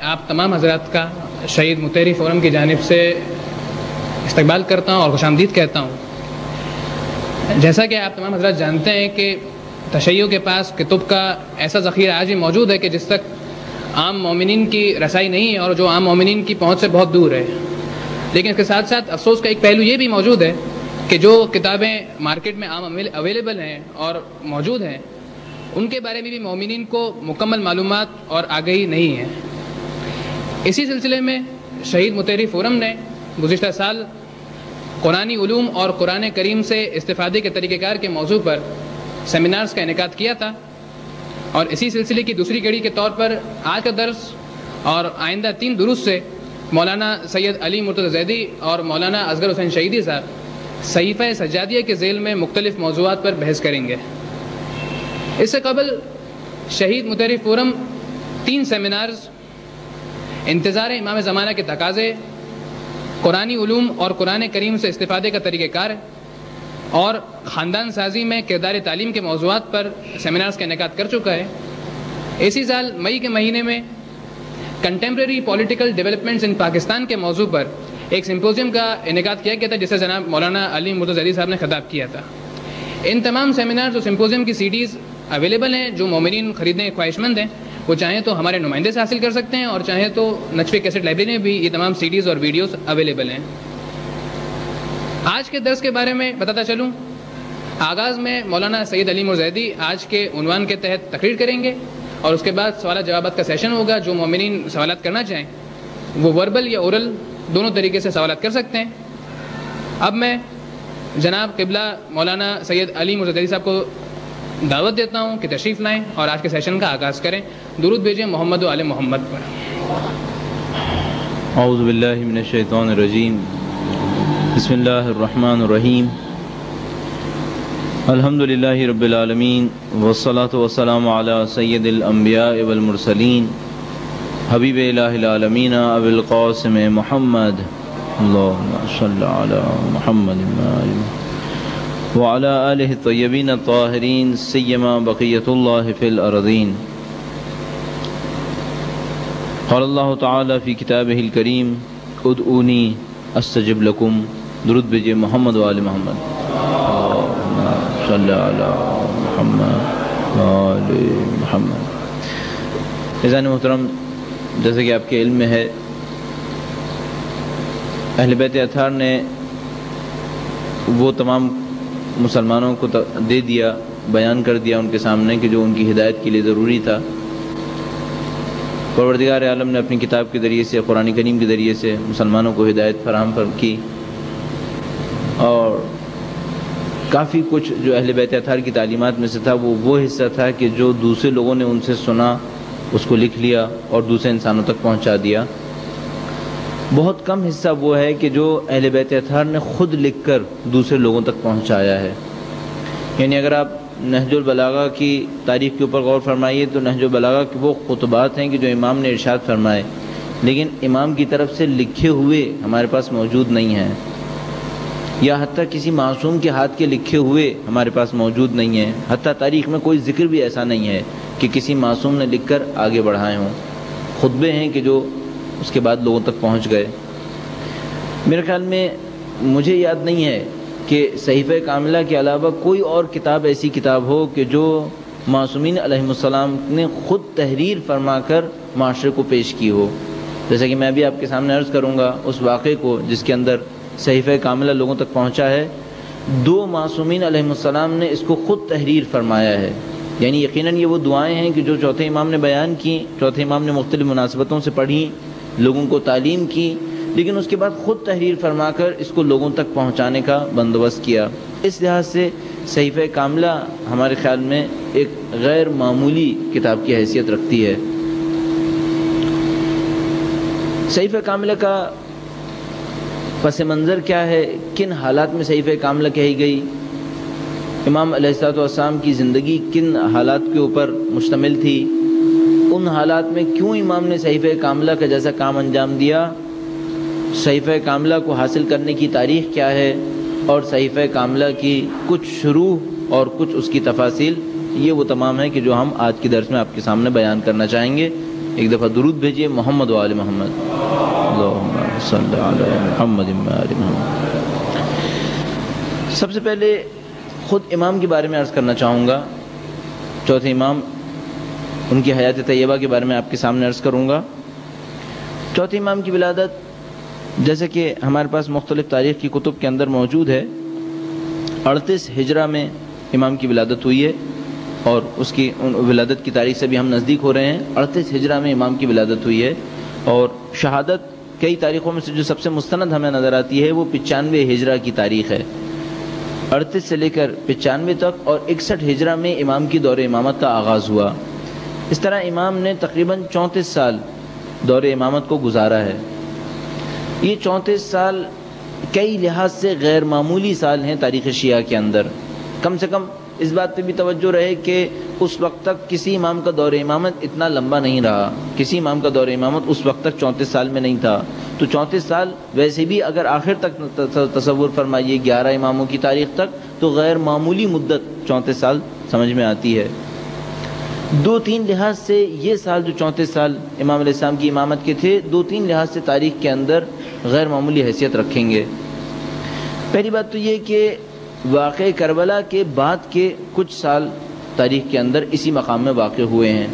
آپ تمام حضرات کا شہید متحری فورم کی جانب سے استقبال کرتا ہوں اور خوش آمدید کہتا ہوں۔ جیسا کہ آپ تمام حضرات جانتے ہیں کہ تشیع کے پاس کتب کا ایسا ذخیرہ آج بھی موجود ہے کہ جس تک عام مومنین کی رسائی نہیں ہے اور جو عام مومنین کی پہنچ سے بہت دور ہے۔ لیکن اس کے ساتھ ساتھ افسوس کا ایک پہلو یہ بھی موجود ہے کہ جو کتابیں مارکیٹ میں عام اویلیبل ہیں اور موجود ہیں ان کے بارے میں بھی مومنین کو مکمل معلومات اور آگہی نہیں ہے۔ اسی سلسلے میں شہید متحری فورم نے گزشتہ سال قرآنی علوم اور قرآن کریم سے استفادے کے طریقہ کار کے موضوع پر سیمینارز کا انعقاد کیا تھا، اور اسی سلسلے کی دوسری کڑی کے طور پر آج کا درس اور آئندہ 3 دروس سے مولانا سید علی مرتضی زیدی اور مولانا اصغر حسین شہیدی صاحب صحیفہ سجادیہ کے ذیل میں مختلف موضوعات پر بحث کریں گے۔ اس سے قبل شہید متحری فورم 3 سیمینارز انتظار امام زمانہ کے تقاضے، قرآنی علوم اور قرآن کریم سے استفادے کا طریقہ کار اور خاندان سازی میں کردار تعلیم کے موضوعات پر سیمینارز کا انعقاد کر چکا ہے۔ اسی سال مئی کے مہینے میں contemporary political developments in Pakistan کے موضوع پر ایک سمپوزیم کا انعقاد کیا گیا تھا جسے جناب مولانا علی مرتضی زیدی صاحب نے خطاب کیا تھا۔ ان تمام سیمینارز اور سمپوزیم کی CDs اویلیبل ہیں، جو مومنین خریدنے کے خواہش مند ہیں وہ چاہیں تو ہمارے نمائندے سے حاصل کر سکتے ہیں اور چاہیں تو نجف کیسٹ لائبریری میں بھی یہ تمام CDs اور ویڈیوز اویلیبل ہیں۔ آج کے درس کے بارے میں بتاتا چلوں، آغاز میں مولانا سید علی مرتضی زیدی آج کے عنوان کے تحت تقریر کریں گے اور اس کے بعد سوالات جوابات کا سیشن ہوگا۔ جو مومنین سوالات کرنا چاہیں وہ وربل یا اورل دونوں طریقے سے سوالات کر سکتے ہیں۔ اب میں جناب قبلہ مولانا سید علی مرتضی زیدی صاحب کو دعوت دیتا ہوں کہ تشریف لائیں اور آج کے سیشن کا آغاز کریں۔ درود بھیجیں محمد و آل محمد پر۔ اعوذ باللہ من الشیطان الرجیم، بسم اللہ الرحمن الرحیم، الحمدللہ رب العالمین، والصلاة والسلام علی سید الانبیاء والمرسلین، حبیب الہ العالمین ابی القاسم محمد، اللہم صلی علی محمد وعلی آلہ الطیبین الطاہرین، سیما بقیت اللہ فی الارضین۔ قال اللہ تعالی فی کتابہ الکریم ادعونی استجب لکم۔ درود بھیجئے محمد و آل محمد، صلی علی محمد و آل محمد۔ عزیزان محترم، جیسا کہ آپ کے علم میں ہے، اہل بیت اطہار نے وہ تمام مسلمانوں کو دے دیا، بیان کر دیا ان کے سامنے کہ جو ان کی ہدایت کے لیے ضروری تھا۔ پروردگار عالم نے اپنی کتاب کے ذریعے سے، قرآن کریم کے ذریعے سے مسلمانوں کو ہدایت فراہم کی، اور کافی کچھ جو اہل بیت اطہار کی تعلیمات میں سے تھا وہ حصہ تھا کہ جو دوسرے لوگوں نے ان سے سنا، اس کو لکھ لیا اور دوسرے انسانوں تک پہنچا دیا۔ بہت کم حصہ وہ ہے کہ جو اہل بیت اطہار نے خود لکھ کر دوسرے لوگوں تک پہنچایا ہے۔ یعنی اگر آپ نہج البلاغہ کی تاریخ کے اوپر غور فرمائیے تو نہج البلاغہ کے وہ خطبات ہیں کہ جو امام نے ارشاد فرمائے، لیکن امام کی طرف سے لکھے ہوئے ہمارے پاس موجود نہیں ہیں، یا حتیٰ کسی معصوم کے ہاتھ کے لکھے ہوئے ہمارے پاس موجود نہیں ہیں۔ حتیٰ تاریخ میں کوئی ذکر بھی ایسا نہیں ہے کہ کسی معصوم نے لکھ کر آگے بڑھائے ہوں۔ خطبے ہیں کہ جو اس کے بعد لوگوں تک پہنچ گئے۔ میرے خیال میں مجھے یاد نہیں ہے کہ صحیفہ کاملہ کے علاوہ کوئی اور کتاب ایسی کتاب ہو کہ جو معصومین علیہم السلام نے خود تحریر فرما کر معاشرے کو پیش کی ہو۔ جیسا کہ میں بھی آپ کے سامنے عرض کروں گا اس واقعے کو جس کے اندر صحیفہ کاملہ لوگوں تک پہنچا ہے۔ 2 معصومین علیہم السلام نے اس کو خود تحریر فرمایا ہے۔ یعنی یقیناً یہ وہ دعائیں ہیں کہ جو چوتھے امام نے بیان کی، چوتھے امام نے مختلف مناسبتوں سے پڑھی، لوگوں کو تعلیم کی، لیکن اس کے بعد خود تحریر فرما کر اس کو لوگوں تک پہنچانے کا بندوبست کیا۔ اس لحاظ سے صحیفہ کاملہ ہمارے خیال میں ایک غیر معمولی کتاب کی حیثیت رکھتی ہے۔ صحیفہ کاملہ کا پس منظر کیا ہے، کن حالات میں صحیفہ کاملہ کہی گئی، امام علیہ الصلوۃ والسلام کی زندگی کن حالات کے اوپر مشتمل تھی، ان حالات میں کیوں امام نے صحیفہ کاملہ کا جیسا کام انجام دیا، صحیفہ کاملہ کو حاصل کرنے کی تاریخ کیا ہے، اور صحیفہ کاملہ کی کچھ شروع اور کچھ اس کی تفاصیل، یہ وہ تمام ہے کہ جو ہم آج کے درس میں آپ کے سامنے بیان کرنا چاہیں گے۔ ایک دفعہ درود بھیجیے محمد و آل محمد، اللہم صلی علی محمد و آل محمد۔ سب سے پہلے خود امام کے بارے میں عرض کرنا چاہوں گا، چوتھے امام، ان کی حیات طیبہ کے بارے میں آپ کے سامنے عرض کروں گا۔ چوتھے امام کی ولادت جیسے کہ ہمارے پاس مختلف تاریخ کی کتب کے اندر موجود ہے، 38 ہجرہ میں امام کی ولادت ہوئی ہے، اور اس کی ولادت کی تاریخ سے بھی ہم نزدیک ہو رہے ہیں۔ 38 ہجرہ میں امام کی ولادت ہوئی ہے، اور شہادت کئی تاریخوں میں سے جو سب سے مستند ہمیں نظر آتی ہے وہ 95 ہجرہ کی تاریخ ہے۔ 38 سے لے کر 95 تک، اور 61 ہجرہ میں امام کی دور امامت کا آغاز ہوا۔ اس طرح امام نے تقریباً 34 سال دور امامت کو گزارا ہے۔ یہ 34 سال کئی لحاظ سے غیر معمولی سال ہیں تاریخ شیعہ کے اندر۔ کم سے کم اس بات پہ بھی توجہ رہے کہ اس وقت تک کسی امام کا دور امامت اتنا لمبا نہیں رہا، کسی امام کا دور امامت اس وقت تک 34 سال میں نہیں تھا۔ تو 34 سال ویسے بھی اگر آخر تک تصور فرمائیے 11 اماموں کی تاریخ تک، تو غیر معمولی مدت 34 سال سمجھ میں آتی ہے۔ دو تین لحاظ سے یہ سال جو 34 سال امام علیہ السلام کی امامت کے تھے، دو تین لحاظ سے تاریخ کے اندر غیر معمولی حیثیت رکھیں گے۔ پہلی بات تو یہ کہ واقع کربلا کے بعد کے کچھ سال تاریخ کے اندر اسی مقام میں واقع ہوئے ہیں۔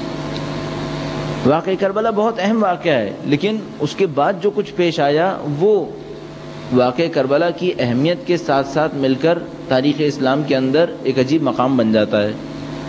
واقع کربلا بہت اہم واقعہ ہے، لیکن اس کے بعد جو کچھ پیش آیا وہ واقع کربلا کی اہمیت کے ساتھ ساتھ مل کر تاریخ اسلام کے اندر ایک عجیب مقام بن جاتا ہے۔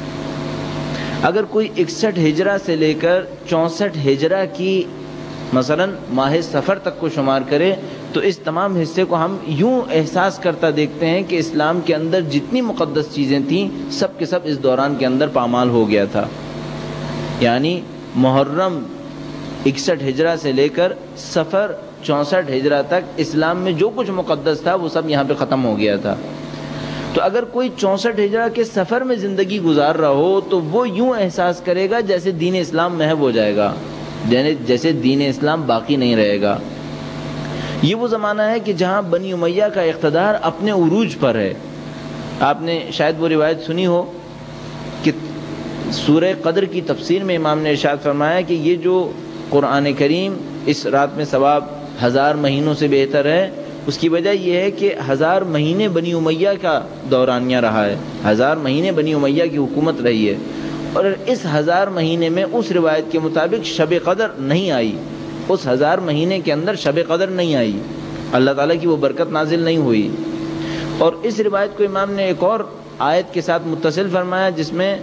اگر کوئی 61 ہجرہ سے لے کر 64 ہجرہ کی مثلا ماہ سفر تک کو شمار کرے تو اس تمام حصے کو ہم یوں احساس کرتا دیکھتے ہیں کہ اسلام کے اندر جتنی مقدس چیزیں تھیں سب کے سب اس دوران کے اندر پامال ہو گیا تھا۔ یعنی محرم 61 ہجرہ سے لے کر سفر 64 ہجرہ تک اسلام میں جو کچھ مقدس تھا وہ سب یہاں پہ ختم ہو گیا تھا۔ تو اگر کوئی 64 ہجرہ کے سفر میں زندگی گزار رہا ہو تو وہ یوں احساس کرے گا جیسے دین اسلام محو ہو جائے گا، جیسے دین اسلام باقی نہیں رہے گا۔ یہ وہ زمانہ ہے کہ جہاں بنی امیہ کا اقتدار اپنے عروج پر ہے۔ آپ نے شاید وہ روایت سنی ہو کہ سورہ قدر کی تفسیر میں امام نے ارشاد فرمایا کہ یہ جو قرآن کریم اس رات میں ثواب 1000 مہینوں سے بہتر ہے، اس کی وجہ یہ ہے کہ 1000 مہینے بنی امیہ کا دورانیہ رہا ہے، 1000 مہینے بنی امیہ کی حکومت رہی ہے، اور اس 1000 مہینے میں اس روایت کے مطابق شب قدر نہیں آئی، اس 1000 مہینے کے اندر شب قدر نہیں آئی، اللہ تعالیٰ کی وہ برکت نازل نہیں ہوئی۔ اور اس روایت کو امام نے ایک اور آیت کے ساتھ متصل فرمایا جس میں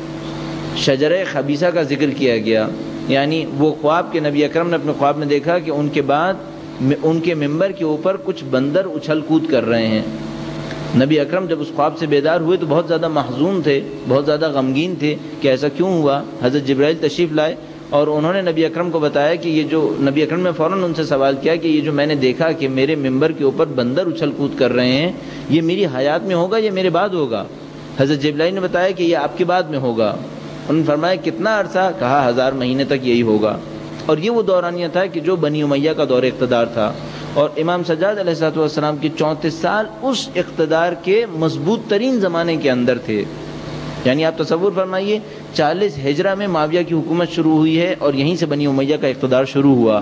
شجرہ خبیثہ کا ذکر کیا گیا، یعنی وہ خواب کہ نبی اکرم نے اپنے خواب میں دیکھا کہ ان کے بعد ان کے ممبر کے اوپر کچھ بندر اچھل کود کر رہے ہیں۔ نبی اکرم جب اس خواب سے بیدار ہوئے تو بہت زیادہ محزون تھے، بہت زیادہ غمگین تھے کہ ایسا کیوں ہوا۔ حضرت جبرائیل تشریف لائے اور انہوں نے نبی اکرم کو بتایا کہ یہ جو نبی اکرم نے فوراً ان سے سوال کیا کہ یہ جو میں نے دیکھا کہ میرے ممبر کے اوپر بندر اچھل کود کر رہے ہیں، یہ میری حیات میں ہوگا یا میرے بعد ہوگا؟ حضرت جبرائیل نے بتایا کہ یہ آپ کے بعد میں ہوگا۔ انہوں نے فرمایا کتنا عرصہ؟ کہا 1000 مہینے تک یہی ہوگا۔ اور یہ وہ دورانیہ تھا کہ جو بنی امیہ کا دور اقتدار تھا، اور امام سجاد علیہ السلام کی 34 سال اس اقتدار کے مضبوط ترین زمانے کے اندر تھے۔ یعنی آپ تصور فرمائیے 40 ہجرہ میں معاویہ کی حکومت شروع ہوئی ہے اور یہیں سے بنی امیہ کا اقتدار شروع ہوا۔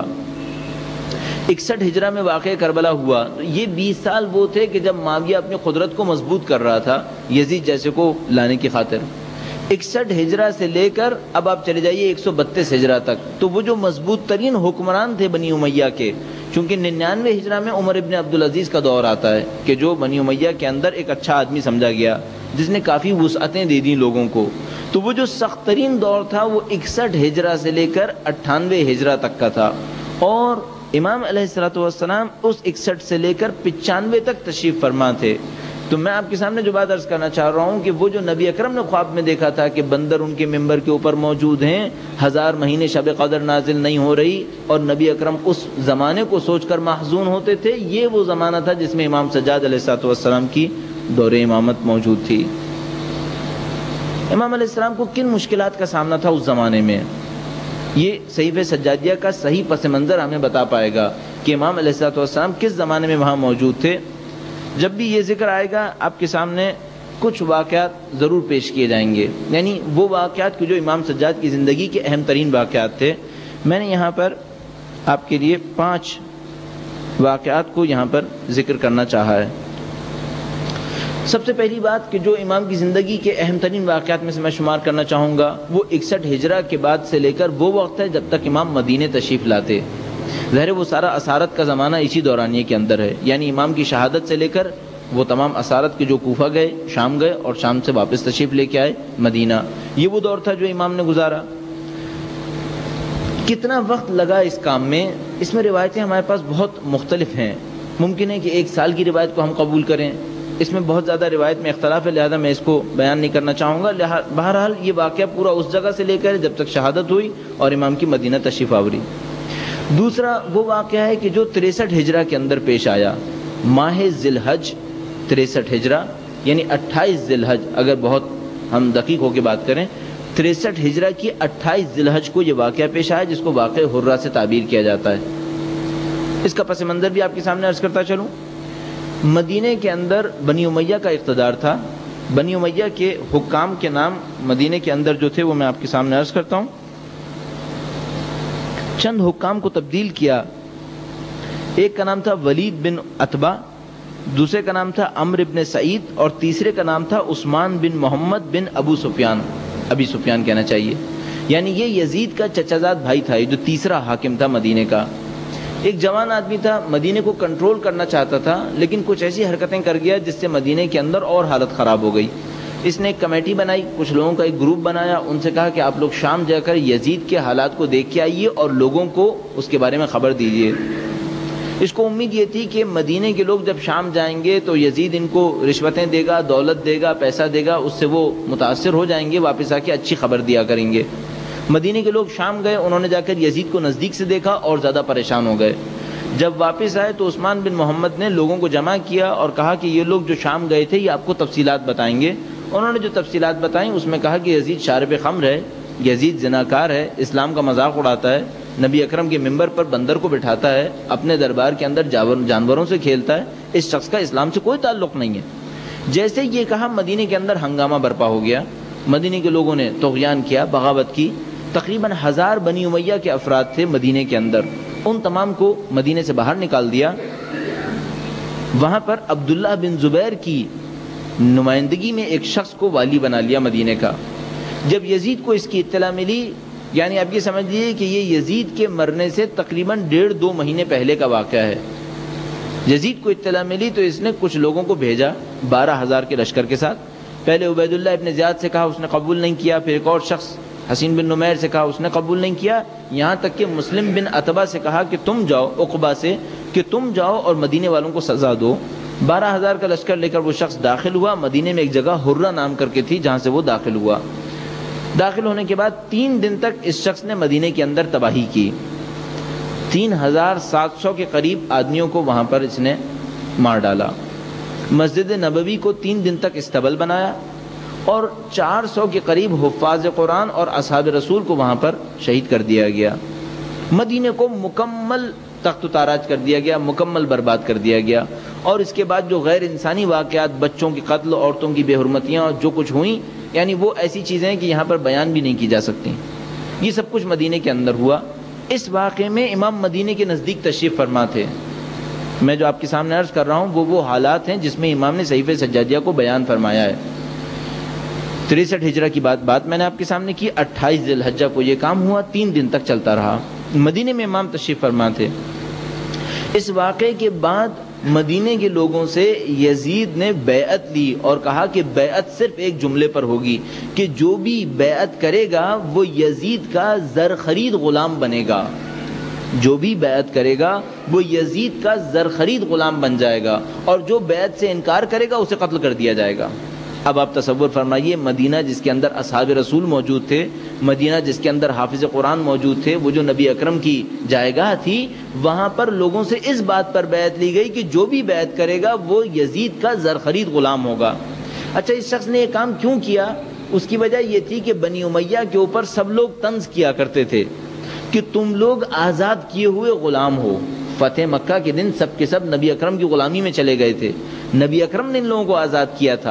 61 ہجرہ میں واقع کربلا ہوا، تو یہ 20 سال وہ تھے کہ جب معاویہ اپنی قدرت کو مضبوط کر رہا تھا یزید جیسے کو لانے کی خاطر۔ 61 ہجرہ سے لے کر اب آپ چلے جائیے 132 ہجرہ تک، تو وہ جو مضبوط ترین حکمران تھے بنی امیہ کے، چونکہ 99 ہجرہ میں عمر ابن عبدالعزیز کا دور آتا ہے کہ جو بنی امیہ کے اندر ایک اچھا آدمی سمجھا گیا جس نے کافی وسعتیں دے دیں لوگوں کو، تو وہ جو سخت ترین دور تھا وہ 61 ہجرہ سے لے کر 98 ہجرہ تک کا تھا، اور امام علیہ السلام اس 61 سے لے کر 95 تک تشریف فرما تھے۔ تو میں آپ کے سامنے جو بات عرض کرنا چاہ رہا ہوں کہ وہ جو نبی اکرم نے خواب میں دیکھا تھا کہ بندر ان کے ممبر کے اوپر موجود ہیں، 1000 مہینے شب قدر نازل نہیں ہو رہی، اور نبی اکرم اس زمانے کو سوچ کر محزون ہوتے تھے، یہ وہ زمانہ تھا جس میں امام سجاد علیہ السلام کی دور امامت موجود تھی۔ امام علیہ السلام کو کن مشکلات کا سامنا تھا اس زمانے میں، یہ صحیفہ سجادیہ کا صحیح پس منظر ہمیں بتا پائے گا کہ امام علیہ السلام کس زمانے میں وہاں موجود تھے۔ جب بھی یہ ذکر آئے گا آپ کے سامنے کچھ واقعات ضرور پیش کیے جائیں گے، یعنی وہ واقعات کہ جو امام سجاد کی زندگی کے اہم ترین واقعات تھے۔ میں نے یہاں پر آپ کے لیے 5 واقعات کو یہاں پر ذکر کرنا چاہا ہے۔ سب سے پہلی بات کہ جو امام کی زندگی کے اہم ترین واقعات میں سے میں شمار کرنا چاہوں گا، وہ 61 ہجرہ کے بعد سے لے کر وہ وقت ہے جب تک امام مدینہ تشریف لاتے۔ ظاہر وہ سارا اسارت کا زمانہ اسی دورانیے کے اندر ہے، یعنی امام کی شہادت سے لے کر وہ تمام اسارت کے جو کوفہ گئے، شام گئے اور شام سے واپس تشریف لے کے آئے مدینہ، یہ وہ دور تھا جو امام نے گزارا۔ کتنا وقت لگا اس کام میں؟ اس میں روایتیں ہمارے پاس بہت مختلف ہیں۔ ممکن ہے کہ 1 سال کی روایت کو ہم قبول کریں، اس میں بہت زیادہ روایت میں اختلاف ہے، لہذا میں اس کو بیان نہیں کرنا چاہوں گا۔ بہرحال یہ واقعہ پورا اس جگہ سے لے کر جب تک شہادت ہوئی اور امام کی مدینہ تشریف آوری۔ دوسرا وہ واقعہ ہے کہ جو 63 ہجرہ کے اندر پیش آیا، ماہ ذی الحج 63 ہجرہ یعنی 28 ذی الحج، اگر بہت ہم دقیق ہو کے بات کریں 63 ہجرہ کی 28 ذی الحج کو یہ واقعہ پیش آیا، جس کو واقعہ حرہ سے تعبیر کیا جاتا ہے۔ اس کا پس منظر بھی آپ کے سامنے عرض کرتا چلوں۔ مدینہ کے اندر بنی امیہ کا اقتدار تھا۔ بنی امیہ کے حکام کے نام مدینہ کے اندر جو تھے وہ میں آپ کے سامنے عرض کرتا ہوں۔ چند حکام کو تبدیل کیا، ایک کا نام تھا ولید بن عتبہ، دوسرے کا نام تھا عمرو بن سعید اور تیسرے کا نام تھا عثمان بن محمد بن ابو سفیان کہنا چاہیے، یعنی یہ یزید کا چچا زاد بھائی تھا، یہ جو تیسرا حاکم تھا مدینہ کا۔ ایک جوان آدمی تھا، مدینہ کو کنٹرول کرنا چاہتا تھا، لیکن کچھ ایسی حرکتیں کر گیا جس سے مدینہ کے اندر اور حالت خراب ہو گئی۔ اس نے ایک کمیٹی بنائی، کچھ لوگوں کا ایک گروپ بنایا، ان سے کہا کہ آپ لوگ شام جا کر یزید کے حالات کو دیکھ کے آئیے اور لوگوں کو اس کے بارے میں خبر دیجیے۔ اس کو امید یہ تھی کہ مدینہ کے لوگ جب شام جائیں گے تو یزید ان کو رشوتیں دے گا، دولت دے گا، پیسہ دے گا، اس سے وہ متاثر ہو جائیں گے، واپس آ کے اچھی خبر دیا کریں گے۔ مدینہ کے لوگ شام گئے، انہوں نے جا کر یزید کو نزدیک سے دیکھا اور زیادہ پریشان ہو گئے۔ جب واپس آئے تو عثمان بن محمد نے لوگوں کو جمع کیا اور کہا کہ یہ لوگ جو شام گئے تھے یہ آپ کو تفصیلات بتائیں گے۔ انہوں نے جو تفصیلات بتائیں اس میں کہا کہ یزید شارب خمر ہے، یزید زناکار ہے، اسلام کا مذاق اڑاتا ہے، نبی اکرم کے منبر پر بندر کو بٹھاتا ہے، اپنے دربار کے اندر جانوروں سے کھیلتا ہے، اس شخص کا اسلام سے کوئی تعلق نہیں ہے۔ جیسے یہ کہا مدینہ کے اندر ہنگامہ برپا ہو گیا، مدینہ کے لوگوں نے طغیان کیا، بغاوت کی۔ تقریباً 1000 بنی امیہ کے افراد تھے مدینہ کے اندر، ان تمام کو مدینہ سے باہر نکال دیا۔ وہاں پر عبداللہ بن زبیر کی نمائندگی میں ایک شخص کو والی بنا لیا مدینہ کا۔ جب یزید کو اس کی اطلاع ملی، یعنی آپ یہ سمجھ لیجیے کہ یہ یزید کے مرنے سے تقریباً 1.5-2 مہینے پہلے کا واقعہ ہے۔ یزید کو اطلاع ملی تو اس نے کچھ لوگوں کو بھیجا 12,000 کے لشکر کے ساتھ۔ پہلے عبیداللہ ابن زیاد سے کہا، اس نے قبول نہیں کیا، پھر ایک اور شخص حسین بن نمیر سے کہا، اس نے قبول نہیں کیا، یہاں تک کہ مسلم بن عتبہ سے کہا کہ تم جاؤ، عقبہ سے کہ تم جاؤ اور مدینے والوں کو سزا دو۔ 12,000 کا لشکر لے کر وہ شخص داخل ہوا مدینے میں، ایک جگہ حرہ نام کر کے تھی جہاں سے وہ داخل ہوا۔ داخل ہونے کے بعد 3 دن تک اس شخص نے مدینے کے اندر تباہی کی، 3700 کے قریب آدمیوں کو وہاں پر اس نے مار ڈالا۔ مسجد نبوی کو 3 دن تک استبل بنایا اور 400 کے قریب حفاظ قرآن اور اصحاب رسول کو وہاں پر شہید کر دیا گیا۔ مدینے کو مکمل تخت و تاراج کر دیا گیا، مکمل برباد کر دیا گیا۔ اور اس کے بعد جو غیر انسانی واقعات، بچوں کی قتل، عورتوں کی بے حرمتیاں اور جو کچھ ہوئیں، یعنی وہ ایسی چیزیں کہ یہاں پر بیان بھی نہیں کی جا سکتی، یہ سب کچھ مدینے کے اندر ہوا۔ اس واقعے میں امام مدینے کے نزدیک تشریف فرما تھے۔ میں جو آپ کے سامنے عرض کر رہا ہوں وہ حالات ہیں جس میں امام نے صحیفہ سجادیہ کو بیان فرمایا ہے۔ 63 ہجرہ کی بات میں نے آپ کے سامنے کی، 28 ذی الحجہ کو یہ کام ہوا، 3 دن تک چلتا رہا۔ مدینے میں امام تشریف فرما تھے۔ اس واقعے کے بعد مدینے کے لوگوں سے یزید نے بیعت لی اور کہا کہ بیعت صرف ایک جملے پر ہوگی کہ جو بھی بیعت کرے گا وہ یزید کا زر خرید غلام بنے گا، جو بھی بیعت کرے گا وہ یزید کا زر خرید غلام بن جائے گا، اور جو بیعت سے انکار کرے گا اسے قتل کر دیا جائے گا۔ اب آپ تصور فرمائیے، مدینہ جس کے اندر اصحاب رسول موجود تھے، مدینہ جس کے اندر حافظ قرآن موجود تھے، وہ جو نبی اکرم کی جائیگاہ تھی، وہاں پر لوگوں سے اس بات پر بیعت لی گئی کہ جو بھی بیعت کرے گا وہ یزید کا زر خرید غلام ہوگا۔ اچھا، اس شخص نے یہ کام کیوں کیا؟ اس کی وجہ یہ تھی کہ بنی امیہ کے اوپر سب لوگ طنز کیا کرتے تھے کہ تم لوگ آزاد کیے ہوئے غلام ہو۔ فتح مکہ کے دن سب کے سب نبی اکرم کی غلامی میں چلے گئے تھے، نبی اکرم نے ان لوگوں کو آزاد کیا تھا،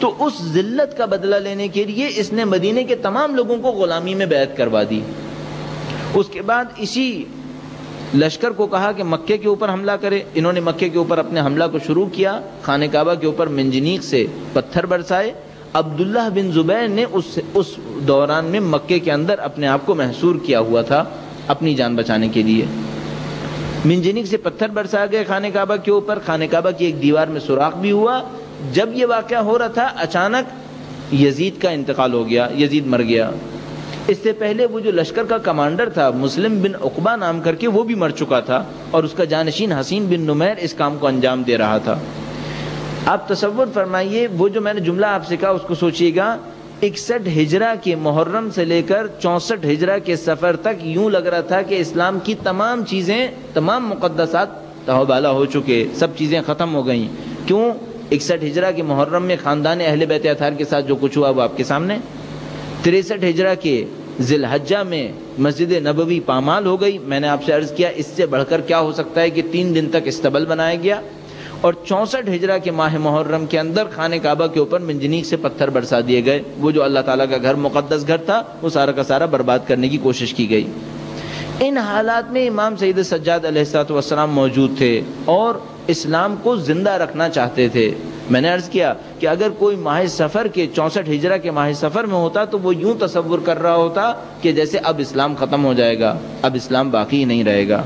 تو اس ذلت کا بدلہ لینے کے لیے اس نے مدینے کے تمام لوگوں کو غلامی میں بیعت کروا دی۔ اس کے بعد اسی لشکر کو کہا کہ مکے کے اوپر حملہ کرے، انہوں نے مکے کے اوپر اپنے حملہ کو شروع کیا، خانہ کعبہ کے اوپر منجنیق سے پتھر برسائے۔ عبداللہ بن زبیر نے اس دوران میں مکے کے اندر اپنے آپ کو محصور کیا ہوا تھا اپنی جان بچانے کے لیے۔ منجنیق سے پتھر برسا گئے خانہ کعبہ کے اوپر، خانہ کعبہ کی ایک دیوار میں سوراخ بھی ہوا۔ جب یہ واقعہ ہو رہا تھا اچانک یزید کا انتقال ہو گیا، یزید مر گیا۔ اس سے پہلے وہ جو لشکر کا کمانڈر تھا مسلم بن عقبہ نام کر کے، وہ بھی مر چکا تھا اور اس کا جانشین حسین بن نمیر اس کام کو انجام دے رہا تھا۔ آپ تصور فرمائیے، وہ جو میں نے جملہ آپ سے کہا اس کو سوچئے گا، 61 ہجرہ کے محرم سے لے کر 64 ہجرہ کے سفر تک یوں لگ رہا تھا کہ اسلام کی تمام چیزیں، تمام مقدسات تہوبالا ہو چکے، سب چیزیں ختم ہو گئیں۔ کیوں؟ 61 ہجرہ کے محرم میں خاندان اہل بیت اطہار کے ساتھ جو کچھ ہوا وہ آپ کے سامنے۔ 63 ہجرہ کے ذی الحجہ میں مسجد نبوی پامال ہو گئی، میں نے آپ سے عرض کیا اس سے بڑھ کر کیا ہو سکتا ہے کہ 3 دن تک استبل بنایا گیا۔ اور 64 ہجرہ کے ماہ محرم کے اندر خانہ کعبہ کے اوپر منجنیق سے پتھر برسا دیے گئے، وہ جو اللہ تعالیٰ کا گھر، مقدس گھر تھا، وہ سارا کا سارا برباد کرنے کی کوشش کی گئی۔ ان حالات میں امام سید سجاد علیہ السلام موجود تھے اور اسلام کو زندہ رکھنا چاہتے تھے۔ میں نے عرض کیا کہ اگر کوئی ماہ سفر کے 64 ہجرہ کے ماہ سفر میں ہوتا تو وہ یوں تصور کر رہا ہوتا کہ جیسے اب اسلام ختم ہو جائے گا، اب اسلام باقی نہیں رہے گا۔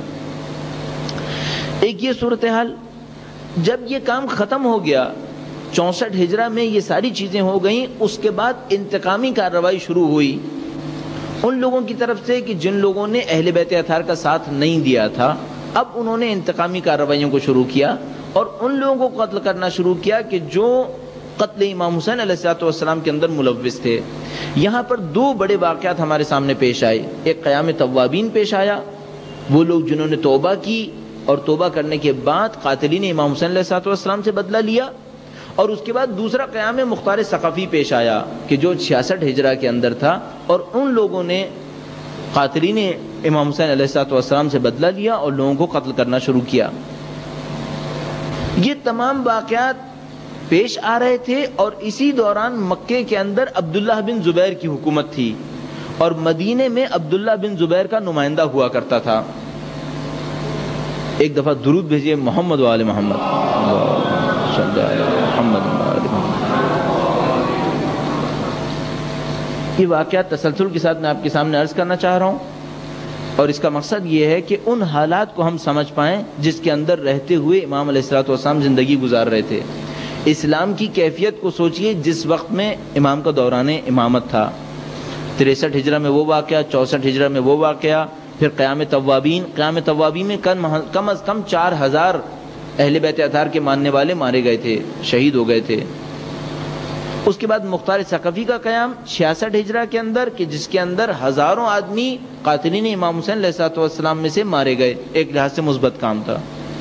ایک یہ صورتحال، جب یہ کام ختم ہو گیا، 64 ہجرہ میں یہ ساری چیزیں ہو گئیں، اس کے بعد انتقامی کارروائی شروع ہوئی ان لوگوں کی طرف سے کہ جن لوگوں نے اہل بیت اطہار کا ساتھ نہیں دیا تھا۔ اب انہوں نے انتقامی کارروائیوں کو شروع کیا اور ان لوگوں کو قتل کرنا شروع کیا کہ جو قتل امام حسین علیہ السلام کے اندر ملوث تھے۔ یہاں پر 2 بڑے واقعات ہمارے سامنے پیش آئے۔ ایک قیام توابین پیش آیا، وہ لوگ جنہوں نے توبہ کی اور توبہ کرنے کے بعد قاتلین امام حسین علیہ السلام سے بدلہ لیا، اور اس کے بعد دوسرا قیام مختار ثقفی پیش آیا کہ جو 66 ہجرہ کے اندر تھا، اور ان لوگوں نے قاتلین امام حسین علیہ السلام سے بدلہ لیا اور لوگوں کو قتل کرنا شروع کیا۔ یہ تمام واقعات پیش آ رہے تھے اور اسی دوران مکے کے اندر عبداللہ بن زبیر کی حکومت تھی اور مدینے میں عبداللہ بن زبیر کا نمائندہ ہوا کرتا تھا۔ ایک دفعہ درود بھیجیے محمد و آل محمد، یہ واقعات تسلسل کے ساتھ میں آپ کے سامنے عرض کرنا چاہ رہا ہوں، اور اس کا مقصد یہ ہے کہ ان حالات کو ہم سمجھ پائیں جس کے اندر رہتے ہوئے امام علیہ السلام زندگی گزار رہے تھے۔ اسلام کی کیفیت کو سوچئے جس وقت میں امام کا دوران امامت تھا۔ 63 ہجرہ میں وہ واقعہ، 64 ہجرہ میں وہ واقعہ، پھر قیام توابین میں کم از کم 4000 اہل بیت اطہار کے ماننے والے مارے گئے تھے، شہید ہو گئے تھے۔ اس کے بعد مختار ثقفی کا قیام 66 ہجرہ کے اندر، کہ جس کے اندر ہزاروں آدمی قاتلین امام حسین علیہ السلام میں سے مارے گئے، ایک لحاظ سے مثبت کام تھا۔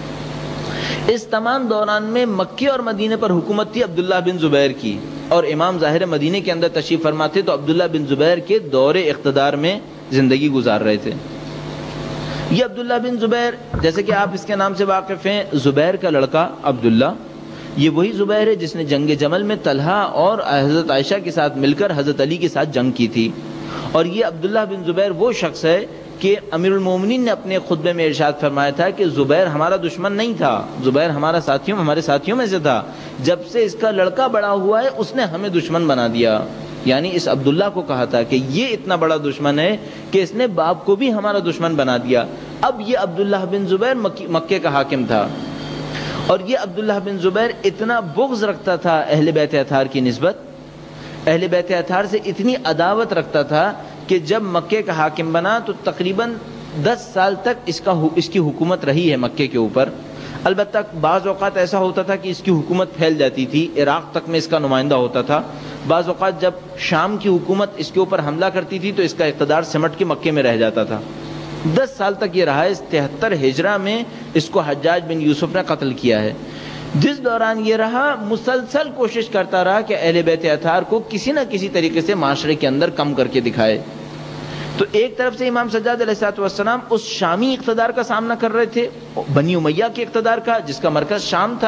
اس تمام دوران میں مکے اور مدینے پر حکومت تھی عبداللہ بن زبیر کی، اور امام ظاہر مدینے کے اندر تشریف فرما تھے تو عبداللہ بن زبیر کے دور اقتدار میں زندگی گزار رہے تھے۔ یہ عبداللہ بن زبیر، جیسے کہ آپ اس کے نام سے واقف ہیں، زبیر کا لڑکا عبداللہ، یہ وہی زبیر ہے جس نے جنگ جمل میں طلحہ اور حضرت عائشہ کے ساتھ مل کر حضرت علی کے ساتھ جنگ کی تھی۔ اور یہ عبداللہ بن زبیر وہ شخص ہے کہ امیر المومنین نے اپنے خطبے میں ارشاد فرمایا تھا کہ زبیر ہمارا دشمن نہیں تھا، زبیر ہمارے ساتھیوں میں سے تھا، جب سے اس کا لڑکا بڑا ہوا ہے اس نے ہمیں دشمن بنا دیا۔ یعنی اس عبداللہ کو کہا تھا کہ یہ اتنا بڑا دشمن ہے کہ اس نے باپ کو بھی ہمارا دشمن بنا دیا۔ اب یہ عبداللہ بن زبیر مکے کا حاکم تھا، اور یہ عبداللہ بن زبیر اتنا بغض رکھتا تھا اہل بیت اطہار کی نسبت، اہل بیت اطہار سے اتنی عداوت رکھتا تھا کہ جب مکے کا حاکم بنا تو تقریباً 10 سال تک اس کی حکومت رہی ہے مکے کے اوپر۔ البتہ بعض اوقات ایسا ہوتا تھا کہ اس کی حکومت پھیل جاتی تھی، عراق تک میں اس کا نمائندہ ہوتا تھا۔ بعض اوقات جب شام کی حکومت اس کے اوپر حملہ کرتی تھی تو اس کا اقتدار سمٹ کے مکے میں رہ جاتا تھا۔ 10 سال تک یہ رہا ہے۔ 73 ہجرہ میں اس کو حجاج بن یوسف نے قتل کیا ہے۔ جس دوران یہ رہا، مسلسل کوشش کرتا رہا کہ اہل بیت اطہار کو کسی نہ کسی طریقے سے معاشرے کے اندر کم کر کے دکھائے۔ تو ایک طرف سے امام سجاد علیہ السلام اس شامی اقتدار کا سامنا کر رہے تھے، بنی امیہ کے اقتدار کا، جس کا مرکز شام تھا۔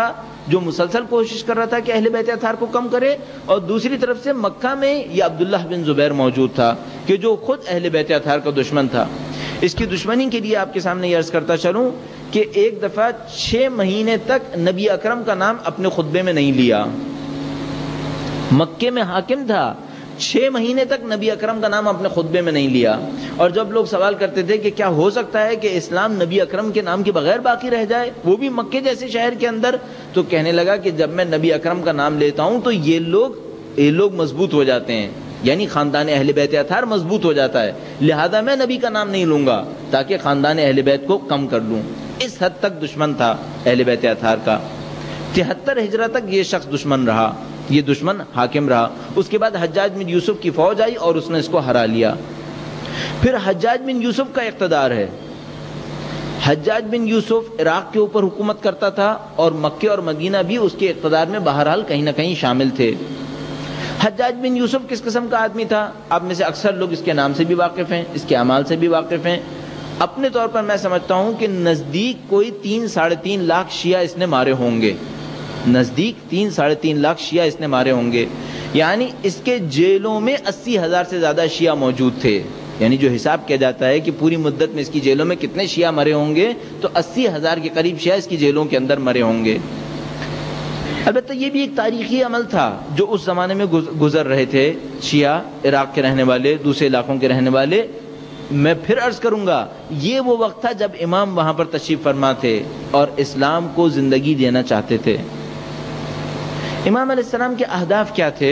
جو مسلسل کوشش کر رہا تھا کہ اہل بیت اطہار کو کم کرے، اور دوسری طرف سے مکہ میں یہ عبداللہ بن زبیر موجود تھا کہ جو خود اہل بیت اطہار کا دشمن تھا۔ اس کی دشمنی کے لیے آپ کے سامنے یہ عرض کرتا چلوں کہ ایک دفعہ 6 مہینے تک نبی اکرم کا نام اپنے خطبے میں نہیں لیا۔ مکے میں حاکم تھا، 6 مہینے تک نبی اکرم کا نام اپنے خطبے میں نہیں لیا، اور جب لوگ سوال کرتے تھے کہ کیا ہو سکتا ہے کہ اسلام نبی اکرم کے نام کے بغیر باقی رہ جائے، وہ بھی مکے جیسے شہر کے اندر، تو کہنے لگا کہ جب میں نبی اکرم کا نام لیتا ہوں تو یہ لوگ مضبوط ہو جاتے ہیں، یعنی خاندان اہل بیت اطہار مضبوط ہو جاتا ہے، لہذا میں نبی کا نام نہیں لوں گا تاکہ خاندان اہل بیت کو کم کر لوں۔ اس حد تک دشمن تھا اہل بیت اطہار کا۔ 73 ہجرہ تک یہ شخص دشمن رہا، یہ دشمن حاکم رہا۔ اس کے بعد حجاج بن یوسف کی فوج آئی اور اس نے اس کو ہرا لیا۔ پھر حجاج بن یوسف کا اقتدار ہے۔ حجاج بن یوسف عراق کے اوپر حکومت کرتا تھا اور مکے اور مدینہ بھی اس کے اقتدار میں بہرحال کہیں نہ کہیں شامل تھے۔ حجاج بن یوسف کس قسم کا آدمی تھا؟ آپ میں سے اکثر لوگ اس کے نام سے بھی واقف ہیں، اس کے اعمال سے بھی واقف ہیں۔ اپنے طور پر میں سمجھتا ہوں کہ نزدیک کوئی 3-3.5 لاکھ شیعہ اس نے مارے ہوں گے، نزدیک 3-3.5 لاکھ شیعہ اس نے مارے ہوں گے، یعنی اس کے جیلوں میں 80,000 سے زیادہ شیعہ موجود تھے، یعنی جو حساب کیا جاتا ہے کہ پوری مدت میں اس کی جیلوں میں کتنے شیعہ مرے ہوں گے تو 80,000 کے قریب شیعہ اس کی جیلوں کے اندر مرے ہوں گے۔ البتہ یہ بھی ایک تاریخی عمل تھا جو اس زمانے میں گزر رہے تھے شیعہ، عراق کے رہنے والے، دوسرے علاقوں کے رہنے والے۔ میں پھر عرض کروں گا، یہ وہ وقت تھا جب امام وہاں پر تشریف فرما تھے اور اسلام کو زندگی دینا چاہتے تھے۔ امام علیہ السلام کے اہداف کیا تھے؟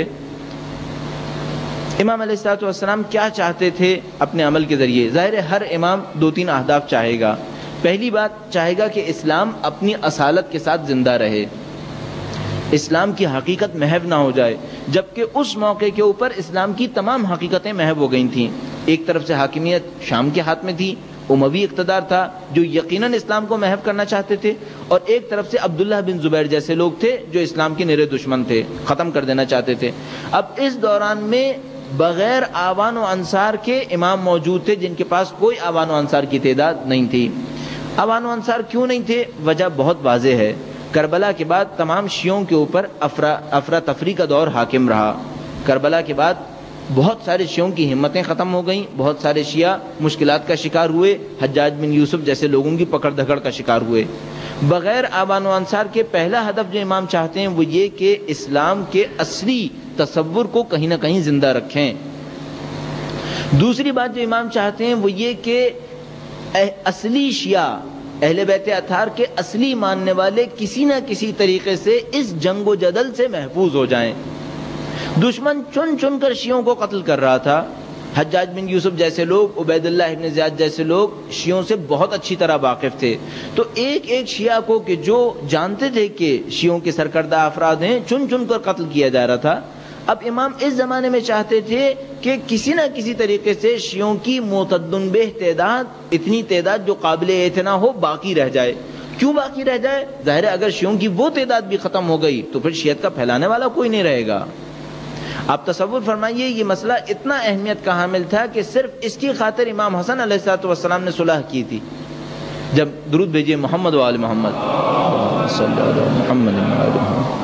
امام علیہ السلام کیا چاہتے تھے اپنے عمل کے ذریعے؟ ظاہر ہے ہر امام 2-3 اہداف چاہے گا۔ پہلی بات چاہے گا کہ اسلام اپنی اصالت کے ساتھ زندہ رہے، اسلام کی حقیقت محو نہ ہو جائے، جبکہ اس موقع کے اوپر اسلام کی تمام حقیقتیں محو ہو گئی تھیں۔ ایک طرف سے حاکمیت شام کے ہاتھ میں تھی، اموی اقتدار تھا جو یقیناً اسلام کو محو کرنا چاہتے تھے، اور ایک طرف سے عبداللہ بن زبیر جیسے لوگ تھے جو اسلام کے نرے دشمن تھے، ختم کر دینا چاہتے تھے۔ اب اس دوران میں بغیر آوان و انصار کے امام موجود تھے جن کے پاس کوئی آوان و انصار کی تعداد نہیں تھی۔ آوان و انصار کیوں نہیں تھے؟ وجہ بہت واضح ہے۔ کربلا کے بعد تمام شیعوں کے اوپر افراتفری کا دور حاکم رہا۔ کربلا کے بعد بہت سارے شیعوں کی ہمتیں ختم ہو گئیں، بہت سارے شیعہ مشکلات کا شکار ہوئے، حجاج بن یوسف جیسے لوگوں کی پکڑ دھکڑ کا شکار ہوئے۔ بغیر آبان و انصار کے پہلا ہدف جو امام چاہتے ہیں وہ یہ کہ اسلام کے اصلی تصور کو کہیں نہ کہیں زندہ رکھیں۔ دوسری بات جو امام چاہتے ہیں وہ یہ کہ اصلی شیعہ، اہل بیت اطہار کے اصلی ماننے والے کسی نہ کسی طریقے سے اس جنگ و جدل سے محفوظ ہو جائیں۔ دشمن چن چن کر شیعوں کو قتل کر رہا تھا۔ حجاج بن یوسف جیسے لوگ، عبید اللہ ابن زیاد جیسے لوگ شیعوں سے بہت اچھی طرح واقف تھے، تو ایک ایک شیعہ کو کہ جو جانتے تھے کہ شیعوں کے سرکردہ افراد ہیں، چن چن کر قتل کیا جا رہا تھا۔ اب امام اس زمانے میں چاہتے تھے کہ کسی نہ کسی طریقے سے شیعوں کی معتدن بہ تعداد، اتنی تعداد جو قابل اعتنا ہو، باقی رہ جائے۔ کیوں باقی رہ جائے؟ ظاہر ہے اگر شیعوں کی وہ تعداد بھی ختم ہو گئی تو پھر شیعت کا پھیلانے والا کوئی نہیں رہے گا۔ آپ تصور فرمائیے یہ مسئلہ اتنا اہمیت کا حامل تھا کہ صرف اس کی خاطر امام حسن علیہ السلام نے صلح کی تھی۔ جب درود بھیجیے محمد و آل محمد صلی اللہ علیہ وسلم۔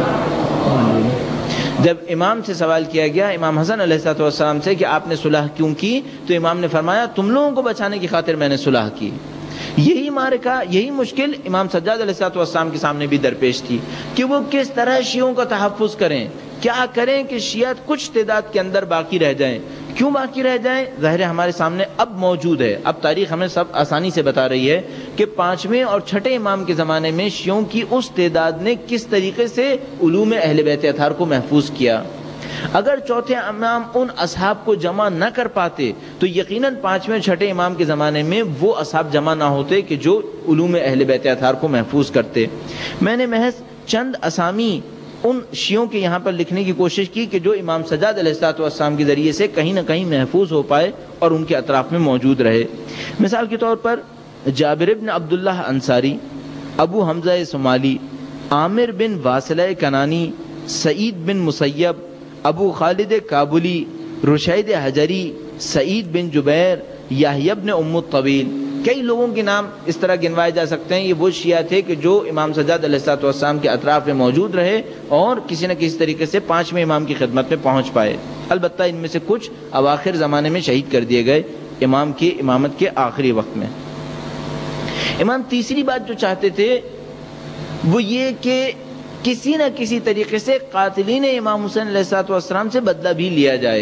جب امام سے سوال کیا گیا، امام حسن علیہ السلام سے، کہ آپ نے صلح کیوں کی، تو امام نے فرمایا تم لوگوں کو بچانے کی خاطر میں نے صلح کی۔ یہی معرکہ، یہی مشکل امام سجاد علیہ السلام کے سامنے بھی درپیش تھی کہ وہ کس طرح شیعوں کا تحفظ کریں، کیا کریں کہ شیعت کچھ تعداد کے اندر باقی رہ جائیں۔ کیوں باقی رہ جائیں؟ ظاہر ہمارے سامنے اب موجود ہے، اب تاریخ ہمیں سب آسانی سے بتا رہی ہے کہ 5ویں اور 6ٹھے امام کے زمانے میں شیعوں کی اس تعداد نے کس طریقے سے علوم اہل بیت اطہار کو محفوظ کیا۔ اگر 4تھے امام ان اصحاب کو جمع نہ کر پاتے تو یقیناً 5ویں اور 6ٹھے امام کے زمانے میں وہ اصحاب جمع نہ ہوتے کہ جو علوم اہل بیت اطہار کو محفوظ کرتے۔ میں نے محض چند اسامی ان شیعوں کے یہاں پر لکھنے کی کوشش کی کہ جو امام سجاد علیہ السلام کے ذریعے سے کہیں نہ کہیں محفوظ ہو پائے اور ان کے اطراف میں موجود رہے۔ مثال کے طور پر جابر بن عبداللہ انصاری، ابو حمزہ صومالی، عامر بن واصلہ کنانی، سعید بن مسیب، ابو خالد کابلی، رشید حجری، سعید بن جبیر، یحییٰ بن ام الطویل، کئی لوگوں کے نام اس طرح گنوائے جا سکتے ہیں. یہ وہ شیعہ تھے کہ جو امام سجاد علیہ الصلوۃ والسلام کے اطراف میں موجود رہے اور کسی نہ کسی طریقے سے پانچویں امام کی خدمت میں پہنچ پائے. البتہ ان میں سے کچھ اواخر زمانے میں شہید کر دیے گئے امام کی امامت کے آخری وقت میں. امام تیسری بات جو چاہتے تھے وہ یہ کہ کسی نہ کسی طریقے سے قاتلین امام حسین علیہ الصلوۃ والسلام سے بدلہ بھی لیا جائے.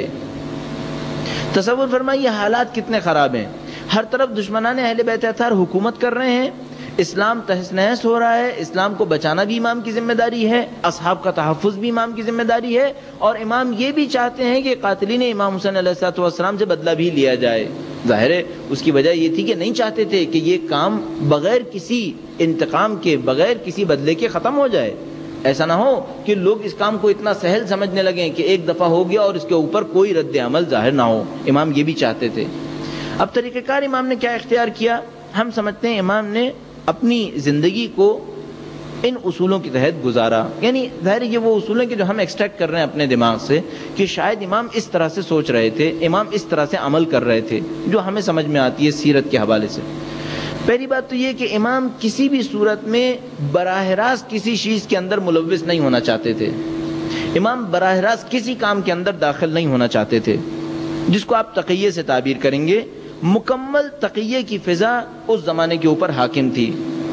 تصور فرمائیے یہ حالات کتنے خراب ہیں. ہر طرف دشمنان اہل بیت اطہار حکومت کر رہے ہیں, اسلام تہس نہس ہو رہا ہے, اسلام کو بچانا بھی امام کی ذمہ داری ہے, اصحاب کا تحفظ بھی امام کی ذمہ داری ہے, اور امام یہ بھی چاہتے ہیں کہ قاتلین امام حسین علیہ الصلوۃ والسلام سے بدلہ بھی لیا جائے. ظاہر ہے اس کی وجہ یہ تھی کہ نہیں چاہتے تھے کہ یہ کام بغیر کسی انتقام کے, بغیر کسی بدلے کے ختم ہو جائے. ایسا نہ ہو کہ لوگ اس کام کو اتنا سہل سمجھنے لگیں کہ ایک دفعہ ہو گیا اور اس کے اوپر کوئی رد عمل ظاہر نہ ہو. امام یہ بھی چاہتے تھے. اب طریقہ کار امام نے کیا اختیار کیا؟ ہم سمجھتے ہیں امام نے اپنی زندگی کو ان اصولوں کے تحت گزارا. یعنی ظاہر یہ وہ اصول ہیں کہ جو ہم ایکسٹریکٹ کر رہے ہیں اپنے دماغ سے کہ شاید امام اس طرح سے سوچ رہے تھے, امام اس طرح سے عمل کر رہے تھے, جو ہمیں سمجھ میں آتی ہے سیرت کے حوالے سے. پہلی بات تو یہ کہ امام کسی بھی صورت میں براہ راست کسی چیز کے اندر ملوث نہیں ہونا چاہتے تھے. امام براہ راست کسی کام کے اندر داخل نہیں ہونا چاہتے تھے, جس کو آپ تقیہ سے تعبیر کریں گے. مکمل تقیہ کی فضا اس زمانے کے اوپر حاکم تھی.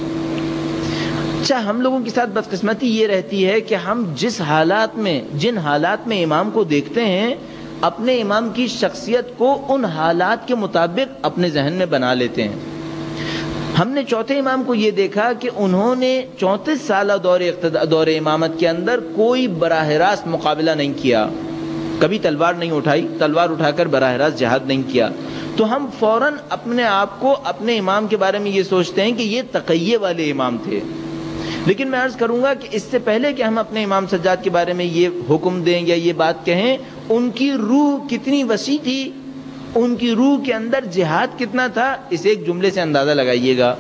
اچھا, ہم لوگوں کے ساتھ بدقسمتی یہ رہتی ہے کہ ہم جن حالات میں امام کو دیکھتے ہیں, اپنے امام کی شخصیت کو ان حالات کے مطابق اپنے ذہن میں بنا لیتے ہیں. ہم نے چوتھے امام کو یہ دیکھا کہ انہوں نے 34 سالہ دور امامت کے اندر کوئی براہ راست مقابلہ نہیں کیا, کبھی تلوار نہیں اٹھائی, تلوار اٹھا کر براہ راست جہاد نہیں کیا. تو ہم فوراً اپنے آپ کو اپنے امام کے بارے میں یہ سوچتے ہیں کہ یہ تقیہ والے امام تھے. لیکن میں عرض کروں گا کہ اس سے پہلے کہ ہم اپنے امام سجاد کے بارے میں یہ حکم دیں یا یہ بات کہیں, ان کی روح کتنی وسیع تھی, ان کی روح کے اندر جہاد کتنا تھا, اس ایک جملے سے اندازہ لگائیے گا.